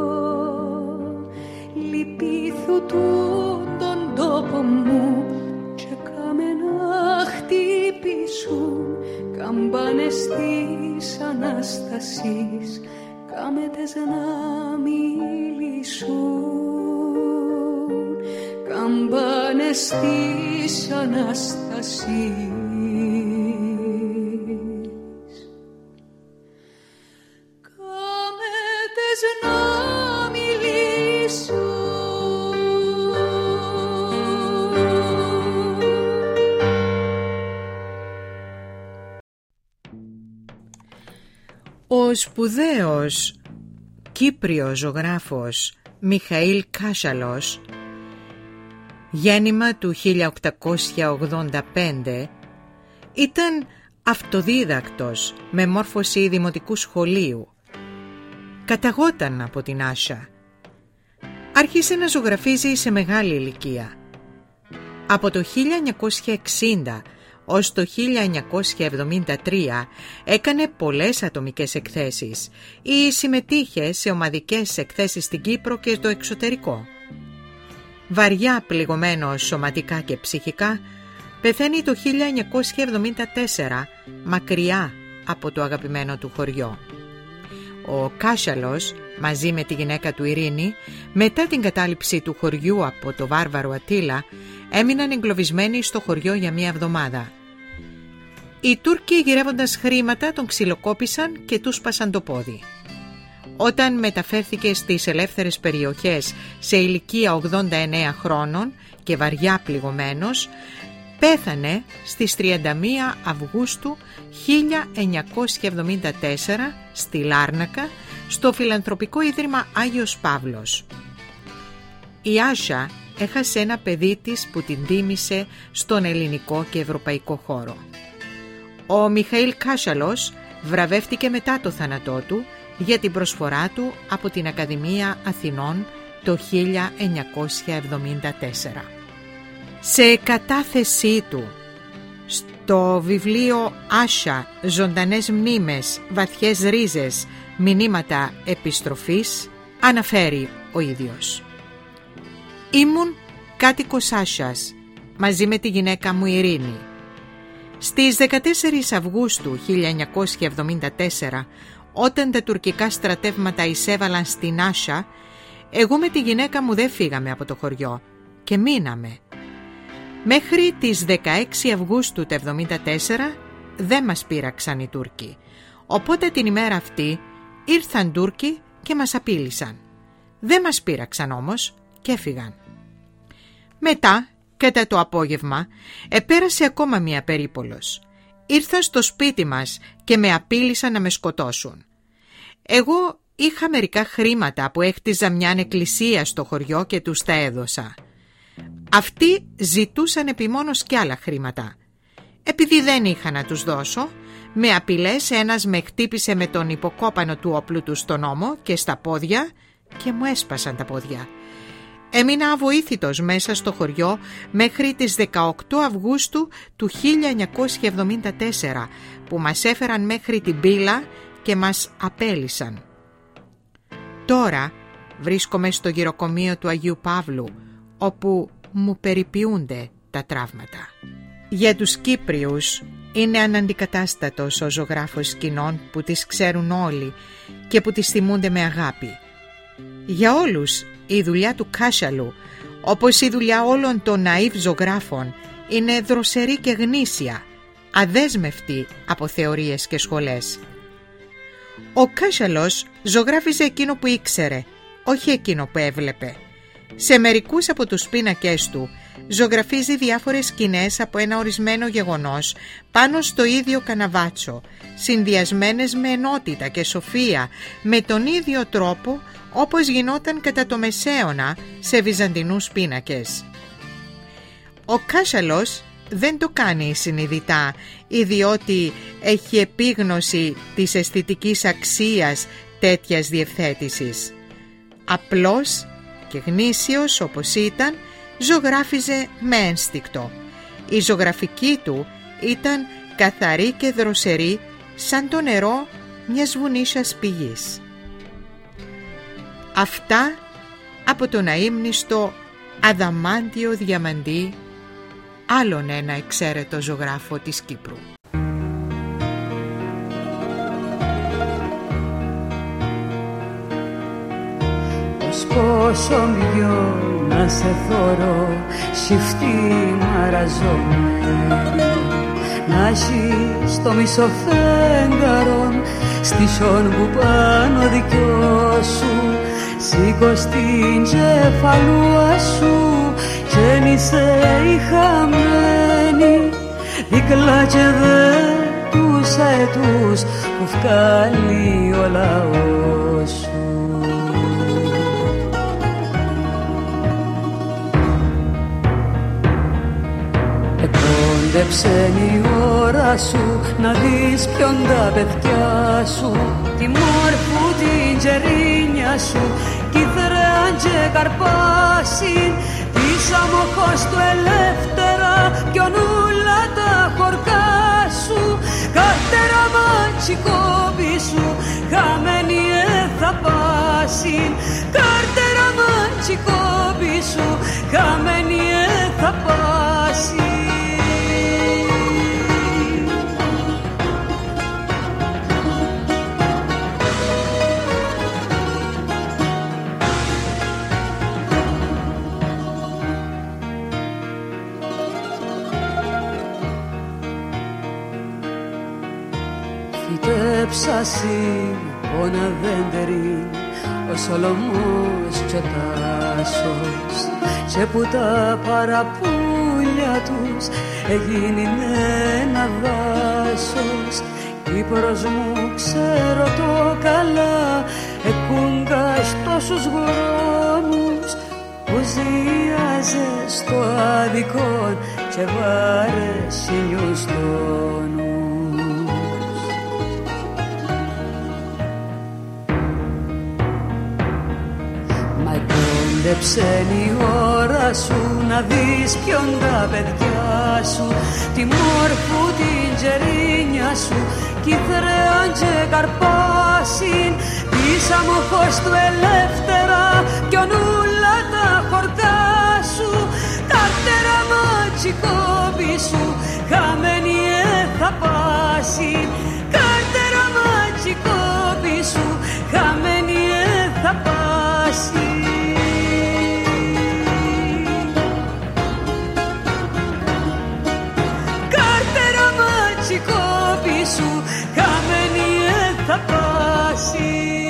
Λυπήθου τον τόπο μου και κάμε να χτυπήσουν καμπάνες της Ανάστασης, κάμε τες να μιλήσουν καμπάνες της Ανάστασης. Κάμε τες να μιλήσουν. Ο σπουδαίος Κύπριος ζωγράφος Μιχαήλ Κάσαλος, γέννημα του 1885, ήταν αυτοδίδακτος με μόρφωση δημοτικού σχολείου. Καταγόταν από την Άσα. Άρχισε να ζωγραφίζει σε μεγάλη ηλικία. Από το 1960 ως το 1973 έκανε πολλές ατομικές εκθέσεις ή συμμετείχε σε ομαδικές εκθέσεις στην Κύπρο και στο εξωτερικό. Βαριά πληγωμένος σωματικά και ψυχικά, πεθαίνει το 1974 μακριά από το αγαπημένο του χωριό. Ο Κάσαλος, μαζί με τη γυναίκα του Ειρήνη, μετά την κατάληψη του χωριού από το βάρβαρο Αττήλα, έμειναν εγκλωβισμένοι στο χωριό για μία εβδομάδα. Οι Τούρκοι, γυρεύοντας χρήματα, τον ξυλοκόπησαν και του σπάσαν το πόδι. Όταν μεταφέρθηκε στις ελεύθερες περιοχές σε ηλικία 89 χρόνων και βαριά πληγωμένος, πέθανε στις 31 Αυγούστου 1974 στη Λάρνακα, στο Φιλανθρωπικό Ίδρυμα Άγιος Παύλος. Η Άσα έχασε ένα παιδί της που την τίμησε στον ελληνικό και ευρωπαϊκό χώρο. Ο Μιχαήλ Κάσαλος βραβεύτηκε μετά το θάνατό του για την προσφορά του από την Ακαδημία Αθηνών το 1974. Σε κατάθεσή του στο βιβλίο «Άσα, ζωντανές μνήμες, βαθιές ρίζες, μηνύματα επιστροφής» αναφέρει ο ίδιος: «Ήμουν κάτοικος Άσας μαζί με τη γυναίκα μου Ειρήνη. Στις 14 Αυγούστου 1974, όταν τα τουρκικά στρατεύματα εισέβαλαν στην Άσα, εγώ με τη γυναίκα μου δεν φύγαμε από το χωριό και μείναμε. Μέχρι τις 16 Αυγούστου του 1974 δεν μας πείραξαν οι Τούρκοι, οπότε την ημέρα αυτή ήρθαν Τούρκοι και μας απείλησαν. Δεν μας πείραξαν όμως και έφυγαν. Μετά, κατά το απόγευμα, επέρασε ακόμα μία περίπολος. Ήρθαν στο σπίτι μας και με απείλησαν να με σκοτώσουν. Εγώ είχα μερικά χρήματα που έχτιζα μια εκκλησία στο χωριό και τους τα έδωσα. Αυτοί ζητούσαν επιμόνως κι άλλα χρήματα. Επειδή δεν είχα να τους δώσω, με απειλές ένας με χτύπησε με τον υποκόπανο του όπλου του στον ώμο και στα πόδια και μου έσπασαν τα πόδια. Έμεινα αβοήθητος μέσα στο χωριό μέχρι τις 18 Αυγούστου του 1974 που μας έφεραν μέχρι την πύλα και μας απέλυσαν. Τώρα βρίσκομαι στο γυροκομείο του Αγίου Παύλου, όπου μου περιποιούνται τα τραύματα». Για τους Κύπριους είναι αναντικατάστατος ο ζωγράφος σκηνών που τις ξέρουν όλοι και που τις θυμούνται με αγάπη. Για όλους η δουλειά του Κάσαλου, όπως η δουλειά όλων των ναΐβ ζωγράφων, είναι δροσερή και γνήσια, αδέσμευτη από θεωρίες και σχολές. Ο Κάσαλος ζωγράφιζε εκείνο που ήξερε, όχι εκείνο που έβλεπε. Σε μερικούς από τους πίνακες του ζωγραφίζει διάφορες σκηνές από ένα ορισμένο γεγονός πάνω στο ίδιο καναβάτσο, συνδυασμένες με ενότητα και σοφία, με τον ίδιο τρόπο όπως γινόταν κατά το Μεσαίωνα σε βυζαντινούς πίνακες. Ο Κάσαλος δεν το κάνει συνειδητά, διότι έχει επίγνωση της αισθητικής αξίας τέτοιας διευθέτησης. Απλώς και γνήσιος όπως ήταν, ζωγράφιζε με ένστικτο. Η ζωγραφική του ήταν καθαρή και δροσερή σαν το νερό μιας βουνίσιας πηγής. Αυτά από τον αείμνηστο Αδαμάντιο Διαμαντή, άλλον ένα εξαίρετο ζωγράφο της Κύπρου. Πόσο μπιό να σε θωρώ σιφτή μαραζωμένη, να ζεις το μισό φεγγαρόν στήσον που πάνω δυο σου, σήκω στην κεφαλούα σου και νησέ η χαμένη, δίκλα και δε τους αετούς που βγάλει ο λαός σου. Επόντεψε η ώρα σου να δεις ποιον τα παιδιά σου, τη μόρφου την τζερίνια σου κι θρέαν και καρπάσιν, της αμοχώς του ελεύθερα ποιον ούλα τα χορκά σου, καρτέρα μάτσικόβι σου χαμένη θα πάσιν, καρτέρα μάτσικόβι σου χαμένη θα πάσιν. Φυτέψασιν όνα δέντερη ο Σολομός και ο Τάσος, και που τα παραπούλια τους έγινε ένα δάσος. Κύπρος μου ξέρω το καλά, εκούγκας τόσους χρόνους που ζίαζε στο άδικον και βάρε σινιούς τόνους. Επόντεψε η ώρα σου να δεις ποιον τα παιδιά σου, τη μόρφου την τζερίνια σου κι θρέαν και καρπάσιν, της αμοχώς του ελεύθερα ποιον ούλα τα χορκά σου, καρτέρα μάτσικόβι σου χαμένη θα πάσιν, καρτέρα μάτσικόβι σου χαμένη θα πάσιν. Κόπη σου χαμένη θα πάσει.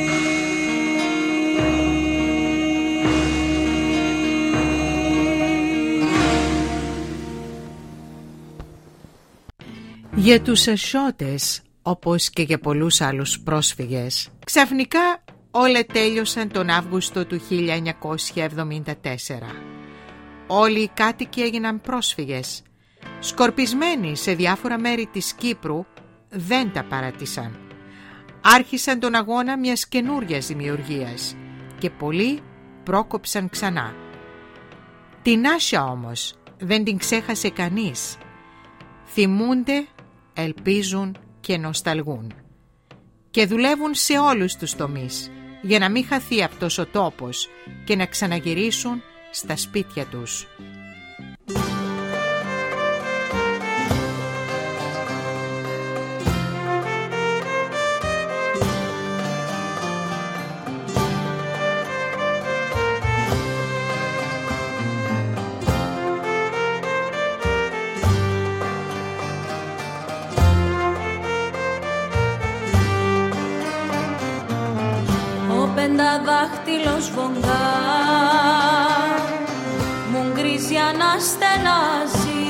Για τους Εσσώτες, όπως και για πολλούς άλλους πρόσφυγες, ξαφνικά όλα τέλειωσαν τον Αύγουστο του 1974. Όλοι οι κάτοικοι έγιναν πρόσφυγες. Σκορπισμένοι σε διάφορα μέρη της Κύπρου, δεν τα παράτησαν. Άρχισαν τον αγώνα μιας καινούριας δημιουργίας και πολλοί πρόκοψαν ξανά. Την Άσια όμως δεν την ξέχασε κανείς. Θυμούνται, ελπίζουν και νοσταλγούν. Και δουλεύουν σε όλους τους τομείς για να μην χαθεί αυτός ο τόπος και να ξαναγυρίσουν στα σπίτια τους. Πενταδάχτυλος βογγά μου γκρίζει αναστενάζει,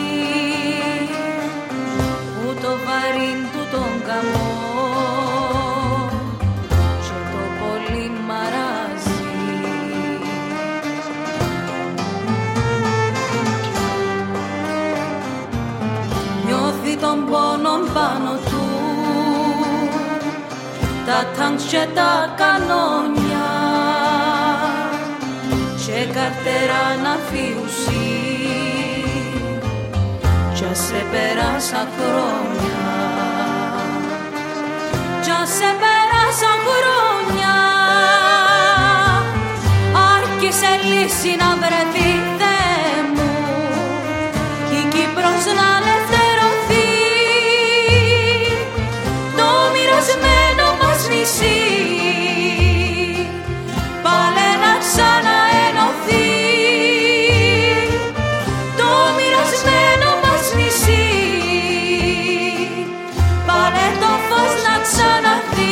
που το βαρύν του τον καμό και το πολύ μαράζει. Νιώθει τον πόνο πάνω του, τα τάγκς και τα κανόνια, και καρτέρα να φιουσεί κι σε πέρασαν χρόνια, κι σε πέρασαν χρόνια, άρχισε λύση να βρεθεί, Θεέ μου, η Κύπρος να ελευθερωθεί, το μοιρασμένο μας νησί πάλε να ξαναενωθεί, το μοιρασμένο μας νησί πάλε το φως να ξαναδεί.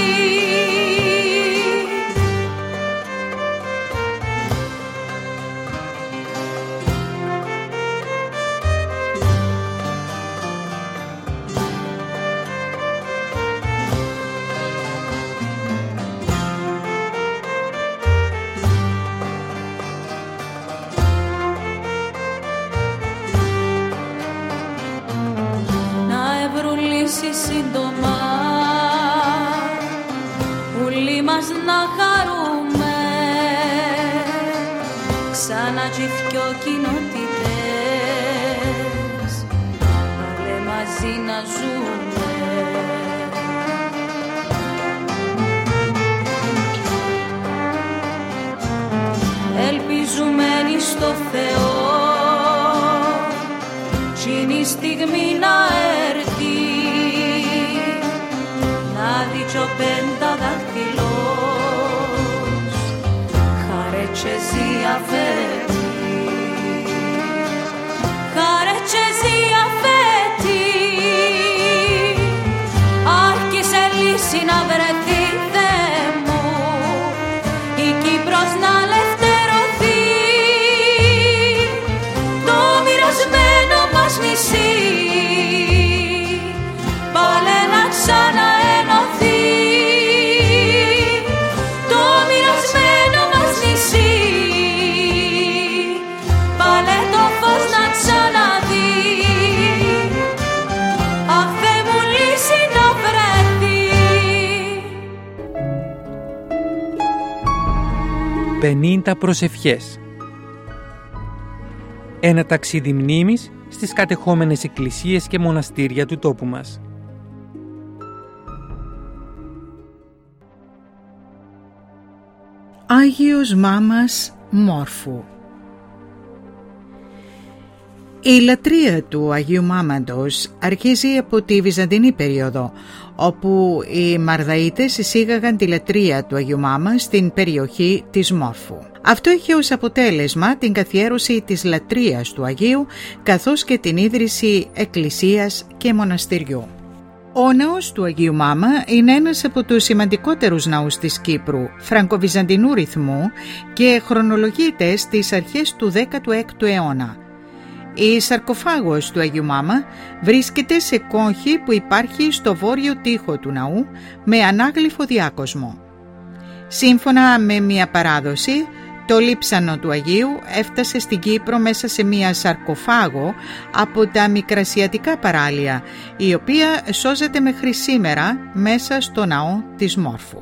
Σύντομα όλοι μας να χαρούμε, ξανά κι δυο κοινότητες πάλι μαζί να ζούμε. Ελπιζουμενοι στο Θεό κι είναι η στιγμή να έρθει, να δει κι ο πενταδάχτυλος χάρε και ζιαφέτη, χάρε και ζιαφέτη, άρχισε λύση να βρεθεί, Θεέ μου, η Κύπρος να ελευθερωθεί, το μοιρασμένο μας νησί πάλε να ξαναενωθεί, το μοιρασμένο μας νησί πάλε το φως να ξαναδεί. Αχ, Θεέ μου, λύση να βρεθεί. 50 προσευχές. Ένα ταξίδι μνήμης στις κατεχόμενες εκκλησίες και μοναστήρια του τόπου μας. Άγιος Μάμας Μόρφου. Η λατρεία του Αγίου Μάμαντος αρχίζει από τη Βυζαντινή περίοδο, όπου οι Μαρδαΐτες εισήγαγαν τη λατρεία του Αγίου Μάμα στην περιοχή της Μόρφου. Αυτό είχε ως αποτέλεσμα την καθιέρωση της λατρείας του Αγίου, καθώς και την ίδρυση εκκλησίας και μοναστηριού. Ο ναός του Αγίου Μάμα είναι ένας από τους σημαντικότερους ναούς της Κύπρου, φραγκοβυζαντινού ρυθμού και χρονολογείται στις αρχές του 16ου αιώνα. Η σαρκοφάγος του Αγίου Μάμα βρίσκεται σε κόγχη που υπάρχει στο βόρειο τοίχο του ναού με ανάγλυφο διάκοσμο. Σύμφωνα με μια παράδοση, το λείψανο του Αγίου έφτασε στην Κύπρο μέσα σε μια σαρκοφάγο από τα μικρασιατικά παράλια, η οποία σώζεται μέχρι σήμερα μέσα στο ναό της Μόρφου.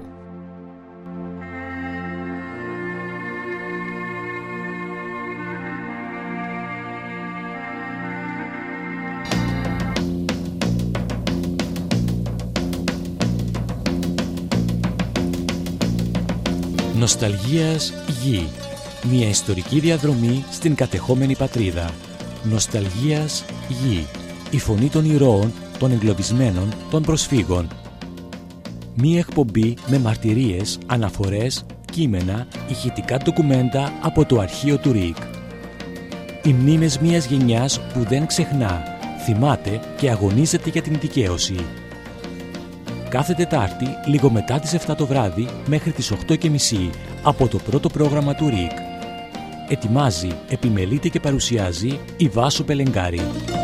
Νοσταλγίας γη. Μια ιστορική διαδρομή στην κατεχόμενη πατρίδα. Νοσταλγίας γη. Η φωνή των ηρώων, των εγκλωβισμένων, των προσφύγων. Μια εκπομπή με μαρτυρίες, αναφορές, κείμενα, ηχητικά ντοκουμέντα από το αρχείο του ΡΙΚ. Οι μνήμες μιας γενιάς που δεν ξεχνά, θυμάται και αγωνίζεται για την δικαίωση. Κάθε Τετάρτη, λίγο μετά τις 7 το βράδυ, μέχρι τις 8:30 από το πρώτο πρόγραμμα του ΡΙΚ. Ετοιμάζει, επιμελείται και παρουσιάζει η Βάσο Πελεγκάρη.